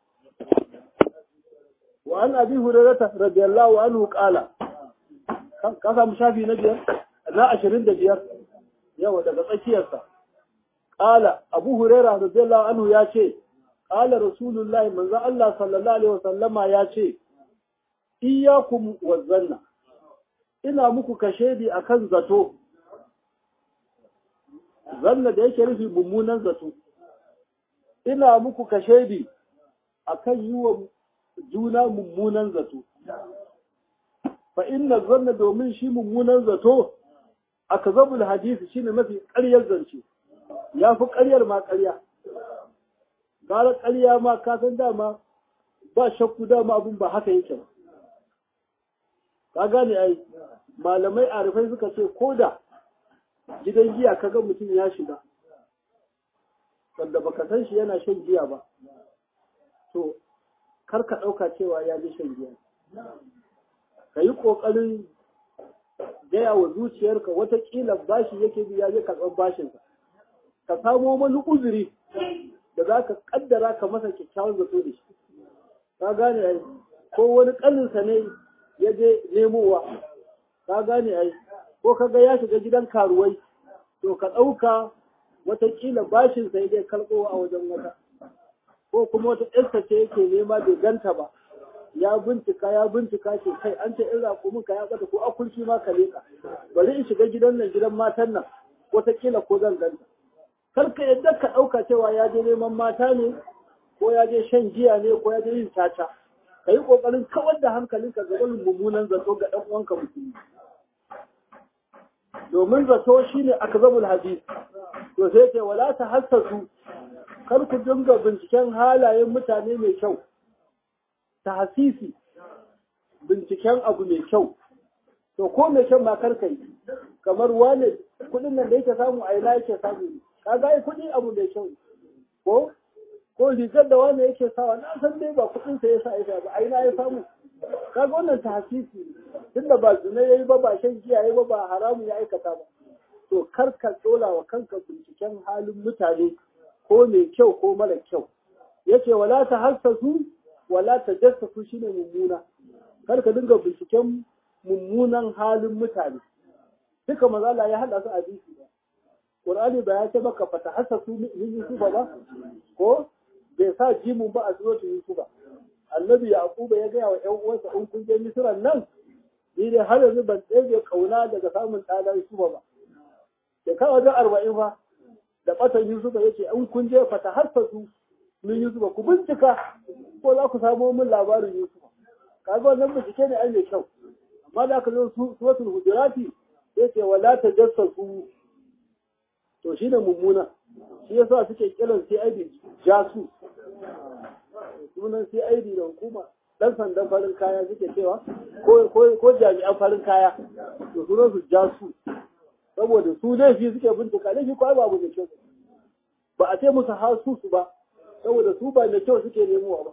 wa an abi hurairah radiyallahu anhu qala ka samu shafi na 25 yawa daga tsakiyarsa qala abu hurairah radiyallahu anhu ya ce qala rasulullahi manzo Allah sallallahu alaihi wasallama ya ce iyyakum wazanna ina muku kashedi akan zato zanna da yake rufi mummunan zato ina muku kashedi akan yi wa juna mummunan zato fa inna zanna domin shi mummunan zato akzabul hadisi shine mafi ƙaryar zance yafi ƙaryar ma ƙarya gara ƙarya ma ka san dama ba shakku dama abun ba haka yake ba ka gane ai malamai arifai suka ce koda gidan giya kaga mutum ya shiga wanda baka san shi yana shan giya ba to kar ka ɗauka cewa ya ji shan giya ka yi ƙoƙarin gaya wa zuciyarka watakila bashi yake biya zai karɓar bashinsa ka samo wani uzuri da za ka ƙaddara ka masa kyakkyawan zato da shi ka gane ai ko wani ƙaninsa ne ya je nemowa ka gane ai ko kaga ya shiga gidan karuwai to ka ɗauka watakila bashinsa ya je karɓo a wajen wata ko kuma wata ƴarsa ce yake nema bai ganta ba ya bincika ce kai an ce in raƙuminka ya ɓata ko akulki ma ka leƙa bari in shiga gidan nan gidan matan nan watakila ko zan ganta kar ka yadda ka ɗauka cewa ya je neman mata ne ko ya je shan giya ne ko ya je yin caca ka yi ƙoƙarin kawar da hankalinka ga wani mummunan zato ga ɗan uwanka musulmi domin zato shine akzabul hadis to sai ce wala ta hassasu kar ku dinga binciken halayen mutane mai kyau ta hasisi binciken abu mai kyau to ko mai kyau ma kar kai kamar wane kudin nan da yake samu a ina yake samu kaga ai kudi abu mai kyau ko rigar da wane yake sawa na san dai ba kudin sa yasa yasa ba a ina ya samu kaga wannan ta hasisi tunda ba zina yayi ba shan giya yayi ba haramu ya aikata ba to kar ka tsola wa kanka binciken halin mutane ko mai kyau ko mara kyau yace wala ta hassasu wala ta jassasu shine mummuna kar ka dinga binciken mummunan halin mutane duka mazala ya hada su a hadisi ba Qur'ani ba ya ce maka fata hassasu min Yusufa ba ko bai sa jimun ba a suratul Yusufa Annabi Yaquba ya gaya wa ƴan uwansa in kun je Misran nan ni dai har yanzu ban tsaye kauna daga samun ɗanar Yusufa ba da ka wajen 40 fa da ɓatan Yusufa yace in kun je fata hassasu min Yusufa ku bincika ko za ku samo min labarin Yusufa kaga wannan bincike ne ai mai kyau amma da aka zo suratul hujurati yace wala tajassasu to shine mummuna shi yasa suke kiran CID jasu sunan CID da hukuma dan sandan farin kaya suke cewa ko jami'an farin kaya to sunan su jasu saboda su laifi suke bincika laifi ko babu da kyau ba a ce musu hasu su ba saboda su ba da kyau suke nemowa ba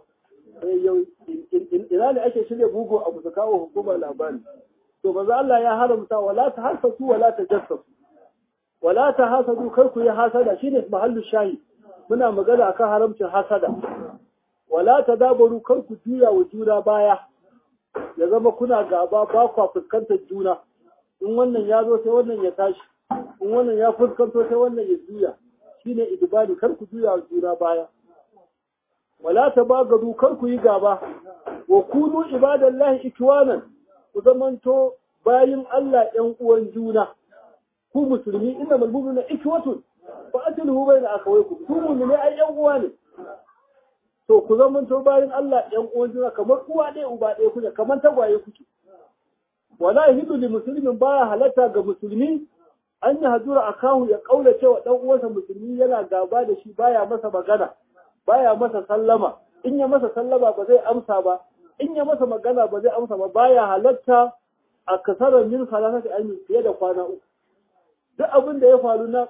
ina ne ake shirya bugu abu su kawo hukumar labari to manzo Allah ya haramta wala ta hasasu wala ta jassasu wala ta hasadu kar ku yi hasada shine mahallu shahi muna magana akan haramcin hasada wala ta dabaru kar ku juya wa juna baya ya zama kuna gaba ba ku fuskantar juna in wannan ya zo sai wannan ya tashi in wannan ya fuskanto sai wannan ya juya shine idbari kar ku juya wa juna baya wala ta bagadu kar ku yi gaba wa kunu ibadallahi ikwanan ku zamanto bayin Allah ƴan uwan juna ku musulmi inna malmumina ikwatun fa atluhu bayna akhawaykum ku mu'mini ai ƴan uwa ne to ku zamanto bayin Allah ƴan uwan juna kamar uwa ɗaya uba ɗaya kuke kamar tagwaye kuke wala yahidu li muslimin baya halatta ga musulmi an yi hajura akahu ya kaula cewa dan uwansa musulmi yana gaba da shi baya masa magana baya masa sallama in ya masa sallama ba zai amsa ba in ya masa magana ba zai amsa ba baya halatta a kasarar min salatati aymin fiye da kwana uku duk abin da ya faru na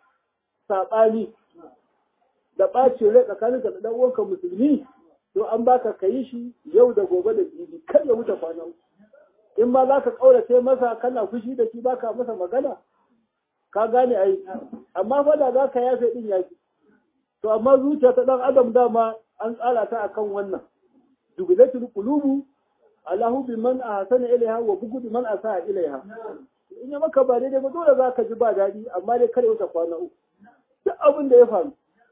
saɓani da ɓacin rai tsakanin ka da ɗan uwanka musulmi to an baka ka yi shi yau da gobe da jibi kar ya wuce kwana uku in ma za ka ƙaurace masa kana fushi da shi baka masa magana ka gane ai amma fa da za ka yafe ɗin yafi to amma zuciya ta ɗan adam dama an tsara ta akan wannan jubilatul qulubu Allahu biman ahsana ilaiha wa bughdu man asaa ilaiha in ya maka ba daidai ba dole za ka ji ba daɗi amma dai kare wuta kwana uku duk abin da ya faru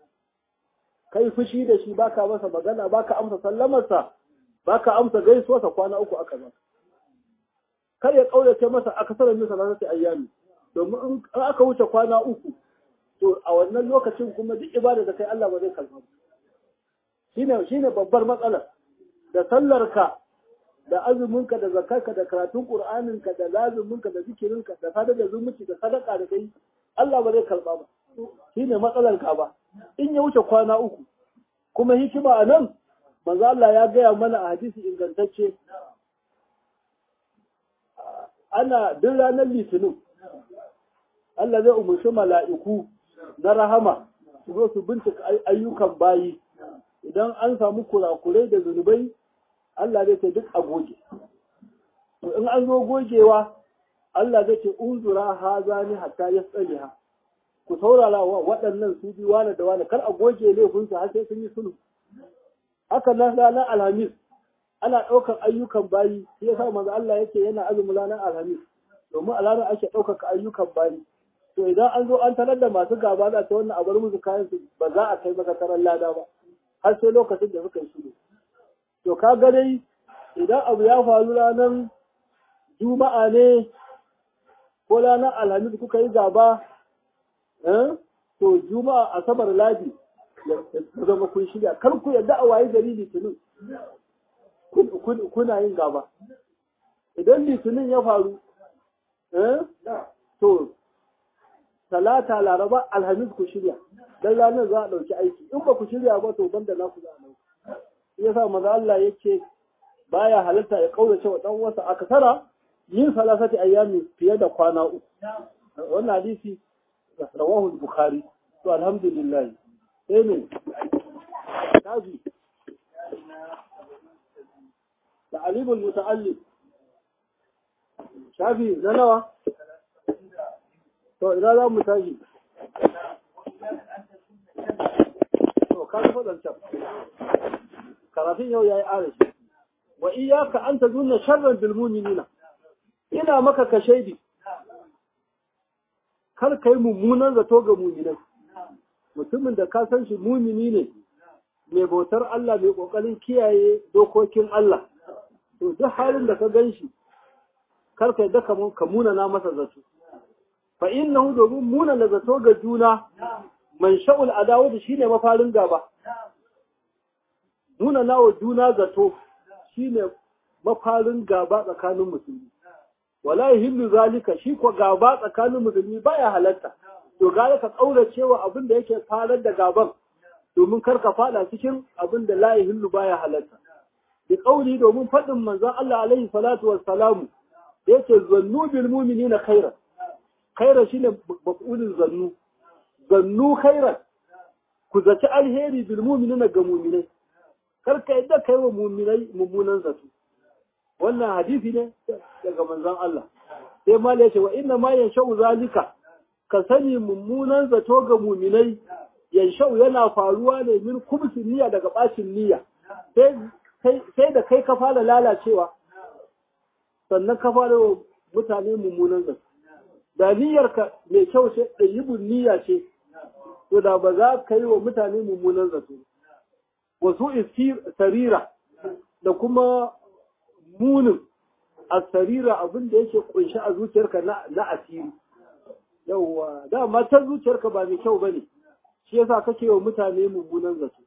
kai fushi da shi baka masa magana baka amsa sallamarsa baka amsa gaisuwarsa kwana uku aka ba kar ya kaurace masa akasarar min salatati ayyami domin in aka wuce kwana uku to a wannan lokacin kuma duk ibada da kai Allah ba zai karɓa ba shine babbar matsalar da sallarka da azuminka da zakarka da karatun qur'aninka da lazuminka da zikirinka da sadaka da zumunci da sadaka da kai Allah ba zai karɓa ba shine matsalar ka ba in ya wuce kwana uku kuma hikima a nan manzo Allah ya gaya mana a hadisi ingantacce ana duk ranar litinin Allah zai umarci mala'iku na rahama su zo su bincika ayyukan bayi idan an samu kurakurai da zunubai Allah zai ce duk a goge to in an zo gogewa Allah zai ce unzura hazani hatta yasaliha ku saurara wa waɗannan su bi wani da wani kar a goge laifinsu har sai sun yi sulhu haka nan ranar alhamis ana ɗaukar ayyukan bayi shi yasa manzo Allah yake yana azumin ranar alhamis domin a ranar ake ɗaukar ayyukan bayi to idan an zo an tarar da masu gaba da ta wannan abar musu kayan su ba za a kai makatarar lada ba har sai lokacin da suka yi sulhu to ka ga dai idan abu ya faru ranar juma'a ne ko ranar alhamis kuka yi gaba to juma'a asabar ladi ya zama kun shirya kar ku yadda a waye gari litinin kuna yin gaba idan litinin ya faru to talata laraba alhamis ku shirya dan ranar za a ɗauki aiki in ba ku shirya ba to banda na ku za a ɗauki yasa maza Allah yake baya halitta ya kaurace wa dan wasa akasara yin salasati ayyami fiye da kwana uku wannan hadisi rawahu al-bukhari to alhamdulillah sai ne tazi ta'lim al-muta'allim shafi na nawa to idan za mu tashi to kan fadan karatun yau yayi arashi wa iyyaka an tazunna sharran bil mu'minina ina maka kashaidi kar kai mummunan zato ga mu'minai mutumin da ka san shi mu'mini ne mai bautar Allah mai kokarin kiyaye dokokin Allah to duk halin da ka ganshi kar kai da ka munana masa zato fa innahu domin munana zato ga juna man sha'ul adawa shine mafarin gaba munana wa juna zato shine mafarin gaba tsakanin musulmi wala yahillu zalika shi ko gaba tsakanin musulmi baya halatta to gara ka kauracewa abin da yake farar da gaban domin kar ka fada cikin abin da la yahillu baya halatta bi qawli domin fadin manzon Allah alaihi salatu wassalamu yace zannu bil mu'minina khairan khairan shine maf'ulun zannu zannu khairan ku zaci alheri bil mu'minina ga mu'minai kar ka yadda kai wa mu'minai mummunan zato wannan hadisi ne daga manzon Allah sai ma yace wa inna ma yanshau zalika ka sani mummunan zato ga mu'minai yanshau yana faruwa ne min kubsin niyya daga bacin niyya sai da kai ka fara lalacewa sannan ka fara wa mutane mummunan zato da niyyarka mai kyau ce ɗayyibin niyya ce to da ba za ka yi wa mutane mummunan zato wasu sarira da kuma munin a sarira abin da yake kunshi a zuciyarka na asiri yawwa dama ta zuciyarka ba mai kyau bane shi yasa kake wa mutane mummunan zato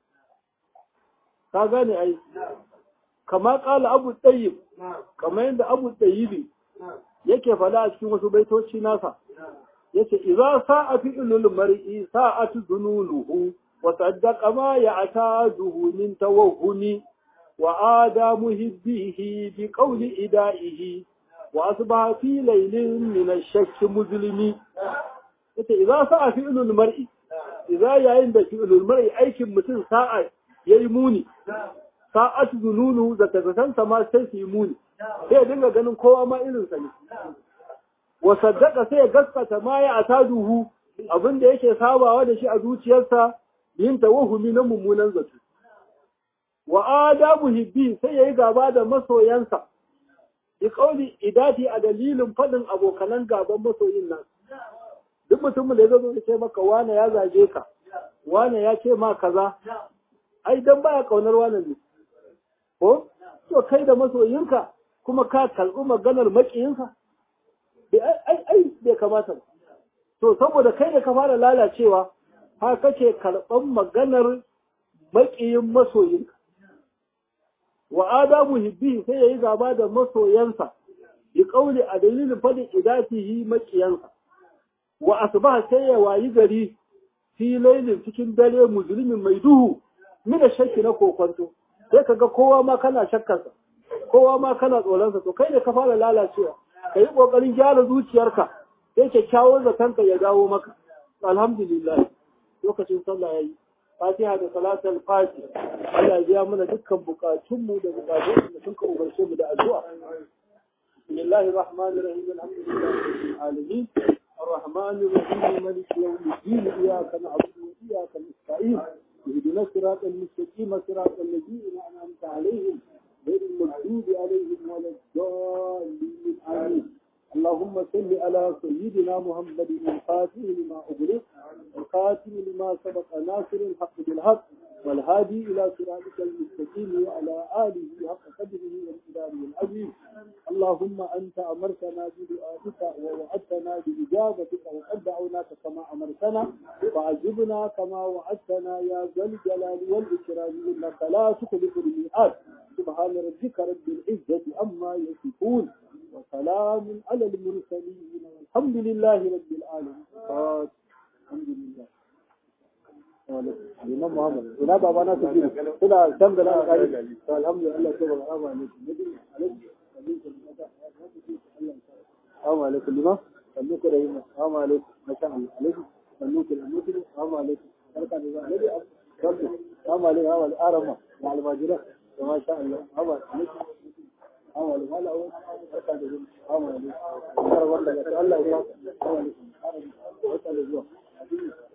ka gane ai kama kala abu tayyib kamar yadda abu tayyibi yake fada a cikin wasu baitoci nasa yace idza sa'a fi'lul mar'i sa'atu dhununuhu wa saddaqa ma ya'taduhu min tawahhumi wa adamu hibbihi bi qawli ida'ihi wa asbaha fi laylin min ash-shakk muzlimi yace idza sa'a fi'lul mar'i idza yayin da fi'lul mar'i aikin mutum sa'a yayi muni sa'atu dhununuhu da tabbatan ma sai su yi muni sai dinga ganin kowa ma irin sa ne wa saddaqa sai gaskata ma ya ataduhu abinda yake sabawa da shi a zuciyarsa yin tawahumi na mummunan zato wa adabu hibbi sai yayi gaba da masoyansa bi kauli idati a dalilin fadin abokanan gaban masoyin nan duk mutumin da yazo ya ce maka wane ya zage ka wane ya ce ma kaza ai dan baya kaunar wannan ne ko to kai da masoyinka kuma ka kalbi maganar makiyinka ai bai kamata ba to saboda kai da ka fara lalacewa ha kake karban maganar makiyin masoyinka wa adamu hibbi sai yayi gaba da masoyansa bi kauli a dalilin fadin idatihi makiyansa wa asbaha sai ya wayi gari fi lailin cikin dare muzlimin mai duhu mina shakki na kokonto sai kaga kowa ma kana shakkarsa kowa ma kana tsoronsa to kai ne ka fara lalacewa ka yi ƙoƙarin gyara zuciyarka sai kyakkyawan zatonka ya dawo maka alhamdulillah lokacin sallah ya yi fatiha da salatul fati Allah ya biya mana dukkan bukatunmu da bukatun da sun ka umarce mu da addu'a bismillahir rahmanir rahim alhamdulillahi rabbil alamin arrahmanir rahim maliki yawmiddin iyyaka na'budu wa iyyaka nasta'in اهدنا الصراط المستقيم صراط الذين أنعمت عليهم غير المغضوب عليهم ولا الضالين آمين اللهم صل على سيدنا محمد الفاتح لما أغلق والخاتم لما سبق ناصر الحق بالحق والهادي إلى صراطك المستقيم وعلى آله حق قدره وامتداره العظيم اللهم أنت أمرتنا بدعائك ووعدتنا بإجابتك وقد دعوناك كما أمرتنا فعجبنا كما وعدتنا يا ذا الجلال والإكرام إنك لا تخلف الميعاد سبحان ربك رب العزة عما يصفون وسلام على المرسلين والحمد لله رب العالمين الحمد لله Imam Muhammad ina baba na tafi suna san da na kai alhamdulillah to ba ba ne assalamu alaikum lima sallu ku da yimma assalamu alaikum masha Allah alaikum sallu ku da mutum assalamu alaikum barka da zuwa nabi assalamu alaikum wa arama wa almajira masha Allah alaikum awal wala barka da zuwa assalamu alaikum wanda Allah ya barka da zuwa